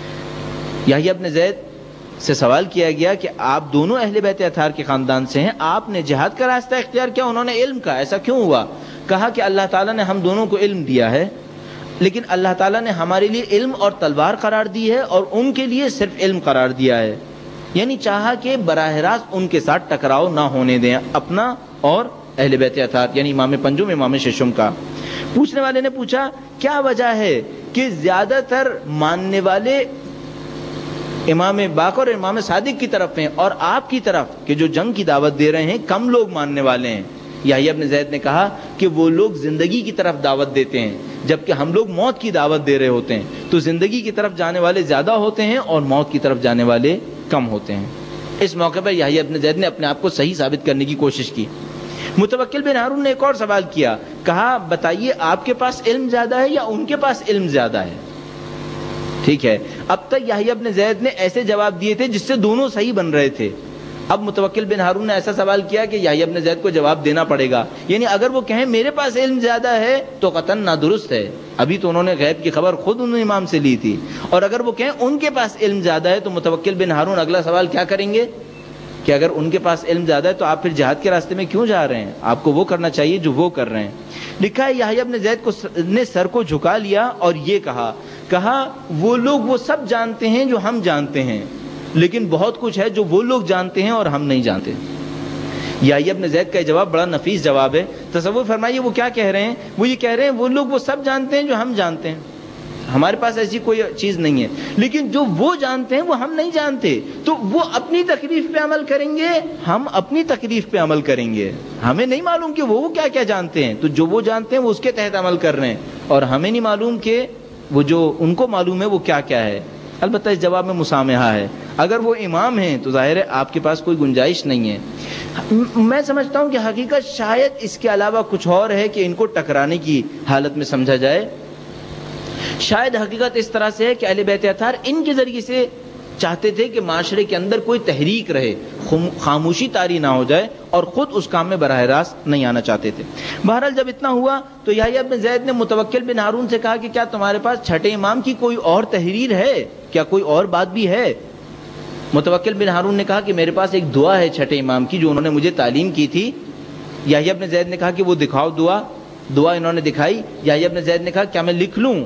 یحییٰ بن زید سے سوال کیا گیا کہ آپ دونوں اہل بیت اطہار کے خاندان سے ہیں, آپ نے جہاد کا راستہ اختیار کیا, انہوں نے علم کا, ایسا کیوں ہوا؟ کہا کہ اللہ تعالیٰ نے ہم دونوں کو علم دیا ہے, لیکن اللہ تعالیٰ نے ہمارے لیے علم اور تلوار قرار دی ہے اور ان کے لیے صرف علم قرار دیا ہے. یعنی چاہا کہ براہ راست ان کے ساتھ ٹکراؤ نہ ہونے دیں, اپنا اور اہل بیت اطہار یعنی امام پنجم امام ششم کا. پوچھنے والے نے پوچھا کیا وجہ ہے کہ زیادہ تر ماننے والے امام باقر اور امام صادق کی طرف ہیں، اور آپ کی طرف کہ جو جنگ کی دعوت دے رہے ہیں کم لوگ ماننے والے ہیں۔ یحییٰ ابن زید نے کہا کہ وہ لوگ زندگی کی طرف دعوت دیتے ہیں جبکہ ہم لوگ موت کی دعوت دے رہے ہوتے ہیں، تو زندگی کی طرف جانے والے زیادہ ہوتے ہیں اور موت کی طرف جانے والے کم ہوتے ہیں۔ اس موقع پر یحییٰ ابن زید نے اپنے آپ کو صحیح ثابت کرنے کی کوشش کی۔ متوکل بن ہارون نے ایک اور سوال کیا، کہا بتائیے آپ کے پاس علم زیادہ ہے یا ان کے پاس علم زیادہ ہے؟ ٹھیک ہے، اب تک یحییٰ ابن زید نے ایسے جواب دیے تھے جس سے دونوں صحیح بن رہے تھے۔ اب متوکل بن ہارون نے ایسا سوال کیا کہ یحییٰ ابن زید کو جواب دینا پڑے گا، یعنی اگر وہ کہیں میرے پاس علم زیادہ ہے تو قطعاً نادرست ہے، ابھی تو انہوں نے غیب کی خبر خود انہوں نے امام سے لی تھی، اور اگر وہ کہیں ان کے پاس علم زیادہ ہے تو متوکل بن ہارون اگلا سوال کیا کریں گے کہ اگر ان کے پاس علم زیادہ ہے تو آپ پھر جہاد کے راستے میں کیوں جا رہے ہیں؟ آپ کو وہ کرنا چاہیے جو وہ کر رہے ہیں۔ لکھا ہے یحییٰ ابن زید نے سر کو جھکا لیا اور یہ کہا وہ لوگ وہ سب جانتے ہیں جو ہم جانتے ہیں، لیکن بہت کچھ ہے جو وہ لوگ جانتے ہیں اور ہم نہیں جانتے۔ یحییٰ ابن زید کا یہ جواب بڑا نفیس جواب ہے۔ تصور فرمائیے وہ کیا کہہ رہے ہیں، وہ یہ کہہ رہے ہیں وہ لوگ وہ سب جانتے ہیں جو ہم جانتے ہیں، ہمارے پاس ایسی کوئی چیز نہیں ہے، لیکن جو وہ جانتے ہیں وہ ہم نہیں جانتے، تو وہ اپنی تکلیف پہ عمل کریں گے، ہم اپنی تکلیف پہ عمل کریں گے۔ ہمیں نہیں معلوم کہ وہ کیا کیا جانتے ہیں، تو جو وہ جانتے ہیں وہ اس کے تحت عمل کر رہے ہیں، اور ہمیں نہیں معلوم کہ وہ جو ان کو معلوم ہے وہ کیا کیا ہے۔ البتہ اس جواب میں مسامحہ ہے، اگر وہ امام ہیں تو ظاہر ہے آپ کے پاس کوئی گنجائش نہیں ہے۔ میں سمجھتا ہوں کہ حقیقت شاید اس کے علاوہ کچھ اور ہے کہ ان کو ٹکرانے کی حالت میں سمجھا جائے۔ شاید حقیقت اس طرح سے ہے کہ اہل بیت اطہار ان کے ذریعے سے چاہتے تھے کہ معاشرے کے اندر کوئی تحریک رہے، خاموشی طاری نہ ہو جائے، اور خود اس کام میں براہ راست نہیں آنا چاہتے تھے۔ بہرحال جب اتنا ہوا تو یحییٰ بن زید نے متوکل بن ہارون سے کہا کہ کیا تمہارے پاس چھٹے امام کی کوئی اور تحریر ہے، کیا کوئی اور بات بھی ہے؟ متوکل بن ہارون نے کہا کہ میرے پاس ایک دعا ہے چھٹے امام کی جو انہوں نے مجھے تعلیم کی تھی۔ یحییٰ بن زید نے کہا کہ وہ دکھاؤ دعا انہوں نے دکھائی۔ یحییٰ بن زید نے کہا کیا میں لکھ لوں؟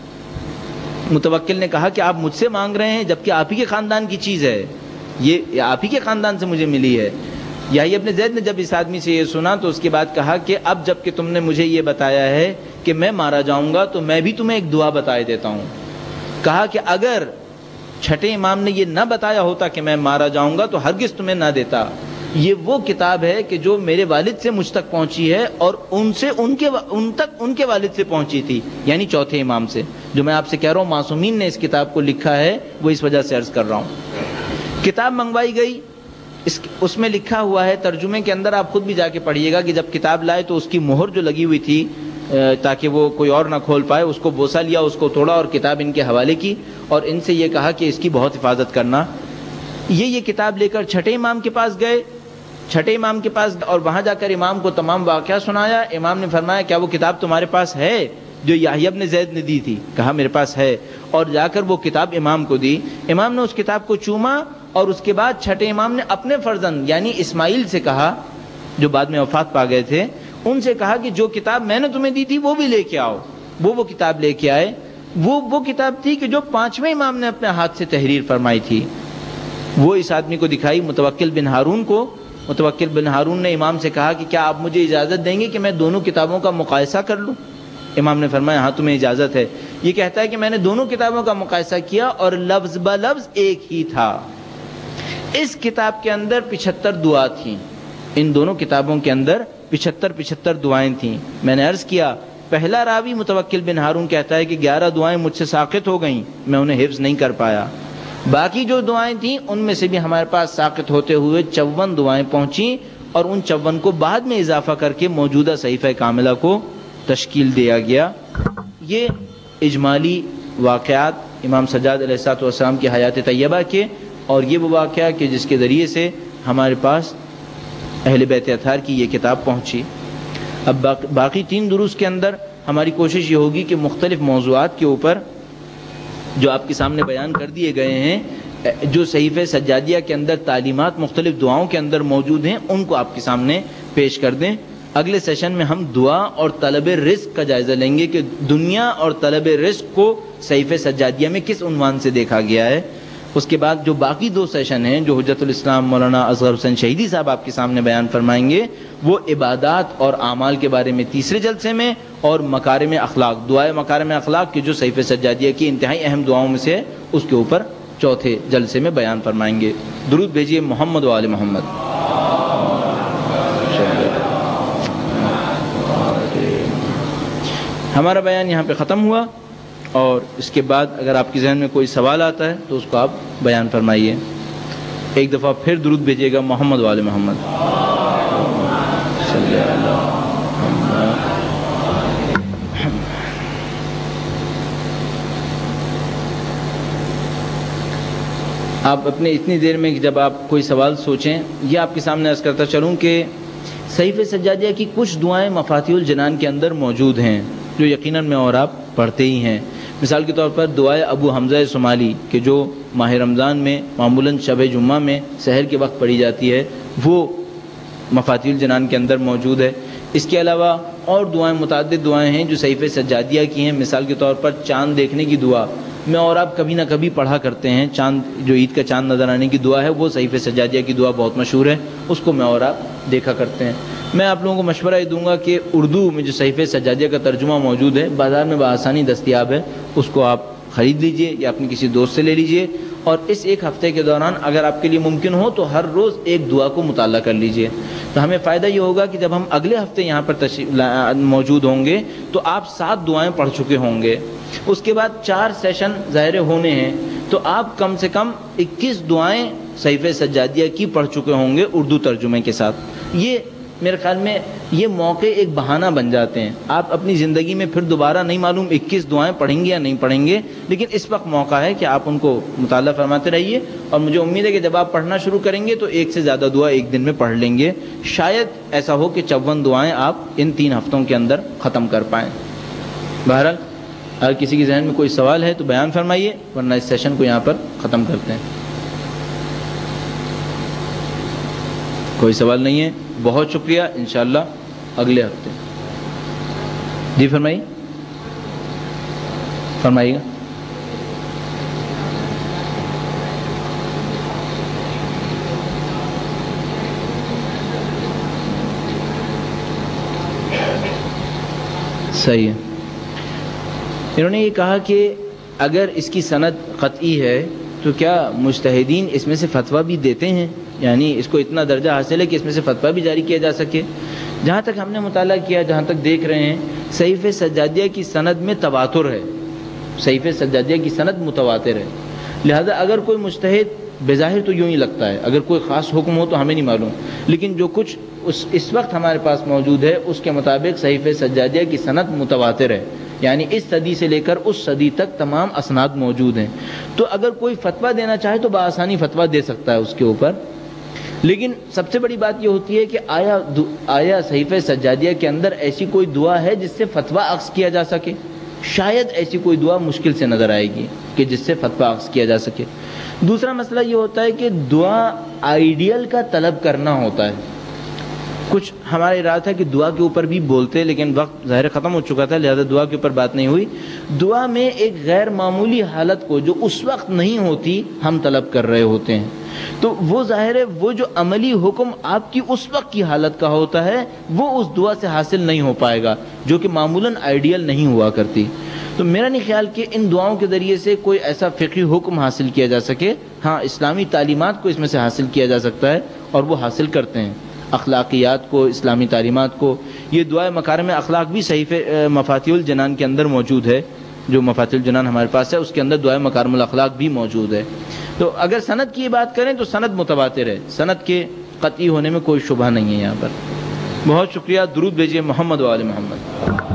متوکل نے کہا کہ آپ مجھ سے مانگ رہے ہیں جبکہ آپ ہی کے خاندان کی چیز ہے، یہ آپ ہی کے خاندان سے مجھے ملی ہے۔ یحییٰ ابن زید نے جب اس آدمی سے یہ سنا تو اس کے بعد کہا کہ اب جب کہ تم نے مجھے یہ بتایا ہے کہ میں مارا جاؤں گا تو میں بھی تمہیں ایک دعا بتائے دیتا ہوں۔ کہا کہ اگر چھٹے امام نے یہ نہ بتایا ہوتا کہ میں مارا جاؤں گا تو ہرگز تمہیں نہ دیتا۔ یہ وہ کتاب ہے کہ جو میرے والد سے مجھ تک پہنچی ہے اور ان تک ان کے والد سے پہنچی تھی، یعنی چوتھے امام سے۔ جو میں آپ سے کہہ رہا ہوں معصومین نے اس کتاب کو لکھا ہے، وہ اس وجہ سے عرض کر رہا ہوں۔ کتاب منگوائی گئی، اس میں لکھا ہوا ہے، ترجمے کے اندر آپ خود بھی جا کے پڑھیے گا کہ جب کتاب لائے تو اس کی مہر جو لگی ہوئی تھی تاکہ وہ کوئی اور نہ کھول پائے، اس کو بوسہ لیا، اس کو توڑا اور کتاب ان کے حوالے کی، اور ان سے یہ کہا کہ اس کی بہت حفاظت کرنا۔ یہ کتاب لے کر چھٹے امام کے پاس گئے، اور وہاں جا کر امام کو تمام واقعہ سنایا۔ امام نے فرمایا کیا وہ کتاب تمہارے پاس ہے جو یحییٰ ابن زید نے دی تھی؟ کہا میرے پاس ہے، اور جا کر وہ کتاب امام کو دی۔ امام نے اس کتاب کو چوما، اور اس کے بعد چھٹے امام نے اپنے فرزند یعنی اسماعیل سے کہا، جو بعد میں وفات پا گئے تھے، ان سے کہا کہ جو کتاب میں نے تمہیں دی تھی وہ بھی لے کے آؤ۔ وہ کتاب لے کے آئے۔ وہ کتاب تھی کہ جو 5ویں امام نے اپنے ہاتھ سے تحریر فرمائی تھی، وہ اس آدمی کو دکھائی، متوکل بن ہارون کو۔ متوکل بن ہارون نے امام سے کہا کہ کیا آپ مجھے اجازت دیں گے کہ میں دونوں کتابوں کا مقایسہ کر لوں؟ امام نے فرمایا ہاں تمہیں اجازت ہے۔ یہ کہتا ہے کہ میں نے دونوں کتابوں کا مقایسہ کیا اور لفظ بہ لفظ ایک ہی تھا۔ اس کتاب کے اندر 75 دعا تھیں، ان دونوں کتابوں کے اندر 75 دعائیں تھیں۔ میں نے عرض کیا پہلا راوی متوکل بن ہارون کہتا ہے کہ 11 دعائیں مجھ سے ساقط ہو گئیں، میں انہیں حفظ نہیں کر پایا۔ باقی جو دعائیں تھیں ان میں سے بھی ہمارے پاس ساقط ہوتے ہوئے 54 دعائیں پہنچیں، اور ان 54 کو بعد میں اضافہ کر کے موجودہ صحیفہ کاملہ کو تشکیل دیا گیا۔ یہ اجمالی واقعات امام سجاد علیہ السلام کی حیات طیبہ کے، اور یہ وہ واقعہ کہ جس کے ذریعے سے ہمارے پاس اہل بیت اطہار کی یہ کتاب پہنچی۔ اب باقی 3 دروس کے اندر ہماری کوشش یہ ہوگی کہ مختلف موضوعات کے اوپر جو آپ کے سامنے بیان کر دیے گئے ہیں، جو صحیفہ سجادیہ کے اندر تعلیمات مختلف دعاؤں کے اندر موجود ہیں، ان کو آپ کے سامنے پیش کر دیں۔ اگلے سیشن میں ہم دعا اور طلب رزق کا جائزہ لیں گے کہ دنیا اور طلب رزق کو صحیفہ سجادیہ میں کس عنوان سے دیکھا گیا ہے۔ اس کے بعد جو باقی 2 سیشن ہیں جو حجت الاسلام مولانا اصغر حسین شہیدی صاحب آپ کے سامنے بیان فرمائیں گے، وہ عبادات اور اعمال کے بارے میں تیسرے جلسے میں، اور مکارم اخلاق، دعائے مکارم اخلاق کی جو صحیفہ سجادیہ کی انتہائی اہم دعاؤں میں سے ہے، اس کے اوپر چوتھے جلسے میں بیان فرمائیں گے۔ درود بھیجیے محمد و آل محمد۔ ہمارا بیان یہاں پہ ختم ہوا، اور اس کے بعد اگر آپ کے ذہن میں کوئی سوال آتا ہے تو اس کو آپ بیان فرمائیے۔ ایک دفعہ پھر درود بھیجیے گا محمد و آل محمد۔ آپ اپنے اتنی دیر میں جب آپ کوئی سوال سوچیں، یہ آپ کے سامنے عرض کرتا چلوں کہ صحیفہ سجادیہ کی کچھ دعائیں مفاتیح الجنان کے اندر موجود ہیں جو یقیناً میں اور آپ پڑھتے ہی ہیں۔ مثال کے طور پر دعائے ابو حمزہ صومالی کہ جو ماہ رمضان میں معمولاً شب جمعہ میں سحر کے وقت پڑھی جاتی ہے، وہ مفاتیح الجنان کے اندر موجود ہے۔ اس کے علاوہ اور دعائیں، متعدد دعائیں ہیں جو صحیفہ سجادیہ کی ہیں۔ مثال کے طور پر چاند دیکھنے کی دعا میں اور آپ کبھی نہ کبھی پڑھا کرتے ہیں۔ چاند، جو عید کا چاند نظر آنے کی دعا ہے، وہ صحیفہ سجادیہ کی دعا بہت مشہور ہے، اس کو میں اور آپ دیکھا کرتے ہیں۔ میں آپ لوگوں کو مشورہ یہ دوں گا کہ اردو میں جو صحیفہ سجادیہ کا ترجمہ موجود ہے، بازار میں بآسانی دستیاب ہے، اس کو آپ خرید لیجئے یا اپنے کسی دوست سے لے لیجئے، اور اس ایک ہفتے کے دوران اگر آپ کے لیے ممکن ہو تو ہر روز ایک دعا کو مطالعہ کر لیجئے۔ تو ہمیں فائدہ یہ ہوگا کہ جب ہم اگلے ہفتے یہاں پر موجود ہوں گے تو آپ 7 دعائیں پڑھ چکے ہوں گے۔ اس کے بعد 4 سیشن ظاہر ہونے ہیں، تو آپ کم سے کم 21 دعائیں صحیفہ سجادیہ کی پڑھ چکے ہوں گے اردو ترجمے کے ساتھ۔ یہ میرے خیال میں یہ موقع ایک بہانہ بن جاتے ہیں۔ آپ اپنی زندگی میں پھر دوبارہ نہیں معلوم 21 دعائیں پڑھیں گے یا نہیں پڑھیں گے، لیکن اس وقت موقع ہے کہ آپ ان کو مطالعہ فرماتے رہیے، اور مجھے امید ہے کہ جب آپ پڑھنا شروع کریں گے تو 1 سے زیادہ دعا ایک دن میں پڑھ لیں گے۔ شاید ایسا ہو کہ 54 دعائیں آپ ان 3 ہفتوں کے اندر ختم کر پائیں۔ بہرحال اگر کسی کے ذہن میں کوئی سوال ہے تو بیان فرمائیے، ورنہ اس سیشن کو یہاں پر ختم کرتے ہیں۔ کوئی سوال نہیں ہے؟ بہت شکریہ، انشاءاللہ اگلے ہفتے۔ جی فرمائیے، فرمائیے گا۔ صحیح ہے۔ انہوں نے یہ کہا کہ اگر اس کی سند قطعی ہے تو کیا مجتہدین اس میں سے فتویٰ بھی دیتے ہیں؟ یعنی اس کو اتنا درجہ حاصل ہے کہ اس میں سے فتویٰ بھی جاری کیا جا سکے؟ جہاں تک ہم نے مطالعہ کیا، جہاں تک دیکھ رہے ہیں، صحیفہ سجادیہ کی سند میں تواتر ہے، صحیفہ سجادیہ کی سند متواتر ہے۔ لہذا اگر کوئی مجتہد، بظاہر تو یوں ہی لگتا ہے، اگر کوئی خاص حکم ہو تو ہمیں نہیں معلوم، لیکن جو کچھ اس وقت ہمارے پاس موجود ہے اس کے مطابق صحیفہ سجادیہ کی سند متواتر ہے، یعنی اس صدی سے لے کر اس صدی تک تمام اسناد موجود ہیں۔ تو اگر کوئی فتویٰ دینا چاہے تو بآسانی فتویٰ دے سکتا ہے اس کے اوپر، لیکن سب سے بڑی بات یہ ہوتی ہے کہ آیا صحیفہ سجادیہ کے اندر ایسی کوئی دعا ہے جس سے فتویٰ اخذ کیا جا سکے؟ شاید ایسی کوئی دعا مشکل سے نظر آئے گی کہ جس سے فتویٰ اخذ کیا جا سکے۔ دوسرا مسئلہ یہ ہوتا ہے کہ دعا آئیڈیل کا طلب کرنا ہوتا ہے۔ کچھ ہمارا ارادہ تھا کہ دعا کے اوپر بھی بولتے، لیکن وقت ظاہر ختم ہو چکا تھا، لہذا دعا کے اوپر بات نہیں ہوئی۔ دعا میں ایک غیر معمولی حالت کو جو اس وقت نہیں ہوتی ہم طلب کر رہے ہوتے ہیں، تو وہ ظاہر ہے وہ جو عملی حکم آپ کی اس وقت کی حالت کا ہوتا ہے وہ اس دعا سے حاصل نہیں ہو پائے گا، جو کہ معمولاً آئیڈیل نہیں ہوا کرتی۔ تو میرا نہیں خیال کہ ان دعاؤں کے ذریعے سے کوئی ایسا فقہی حکم حاصل کیا جا سکے۔ ہاں، اسلامی تعلیمات کو اس میں سے حاصل کیا جا سکتا ہے، اور وہ حاصل کرتے ہیں، اخلاقیات کو، اسلامی تعلیمات کو۔ یہ دعائے مکارم اخلاق بھی صحیفہ مفاتیح الجنان کے اندر موجود ہے، جو مفاتیح الجنان ہمارے پاس ہے اس کے اندر دعائے مکارم الاخلاق بھی موجود ہے۔ تو اگر سند کی بات کریں تو سند متواتر ہے، سند کے قطعی ہونے میں کوئی شبہ نہیں ہے یہاں پر۔ بہت شکریہ، درود بھیجیے محمد و آل محمد۔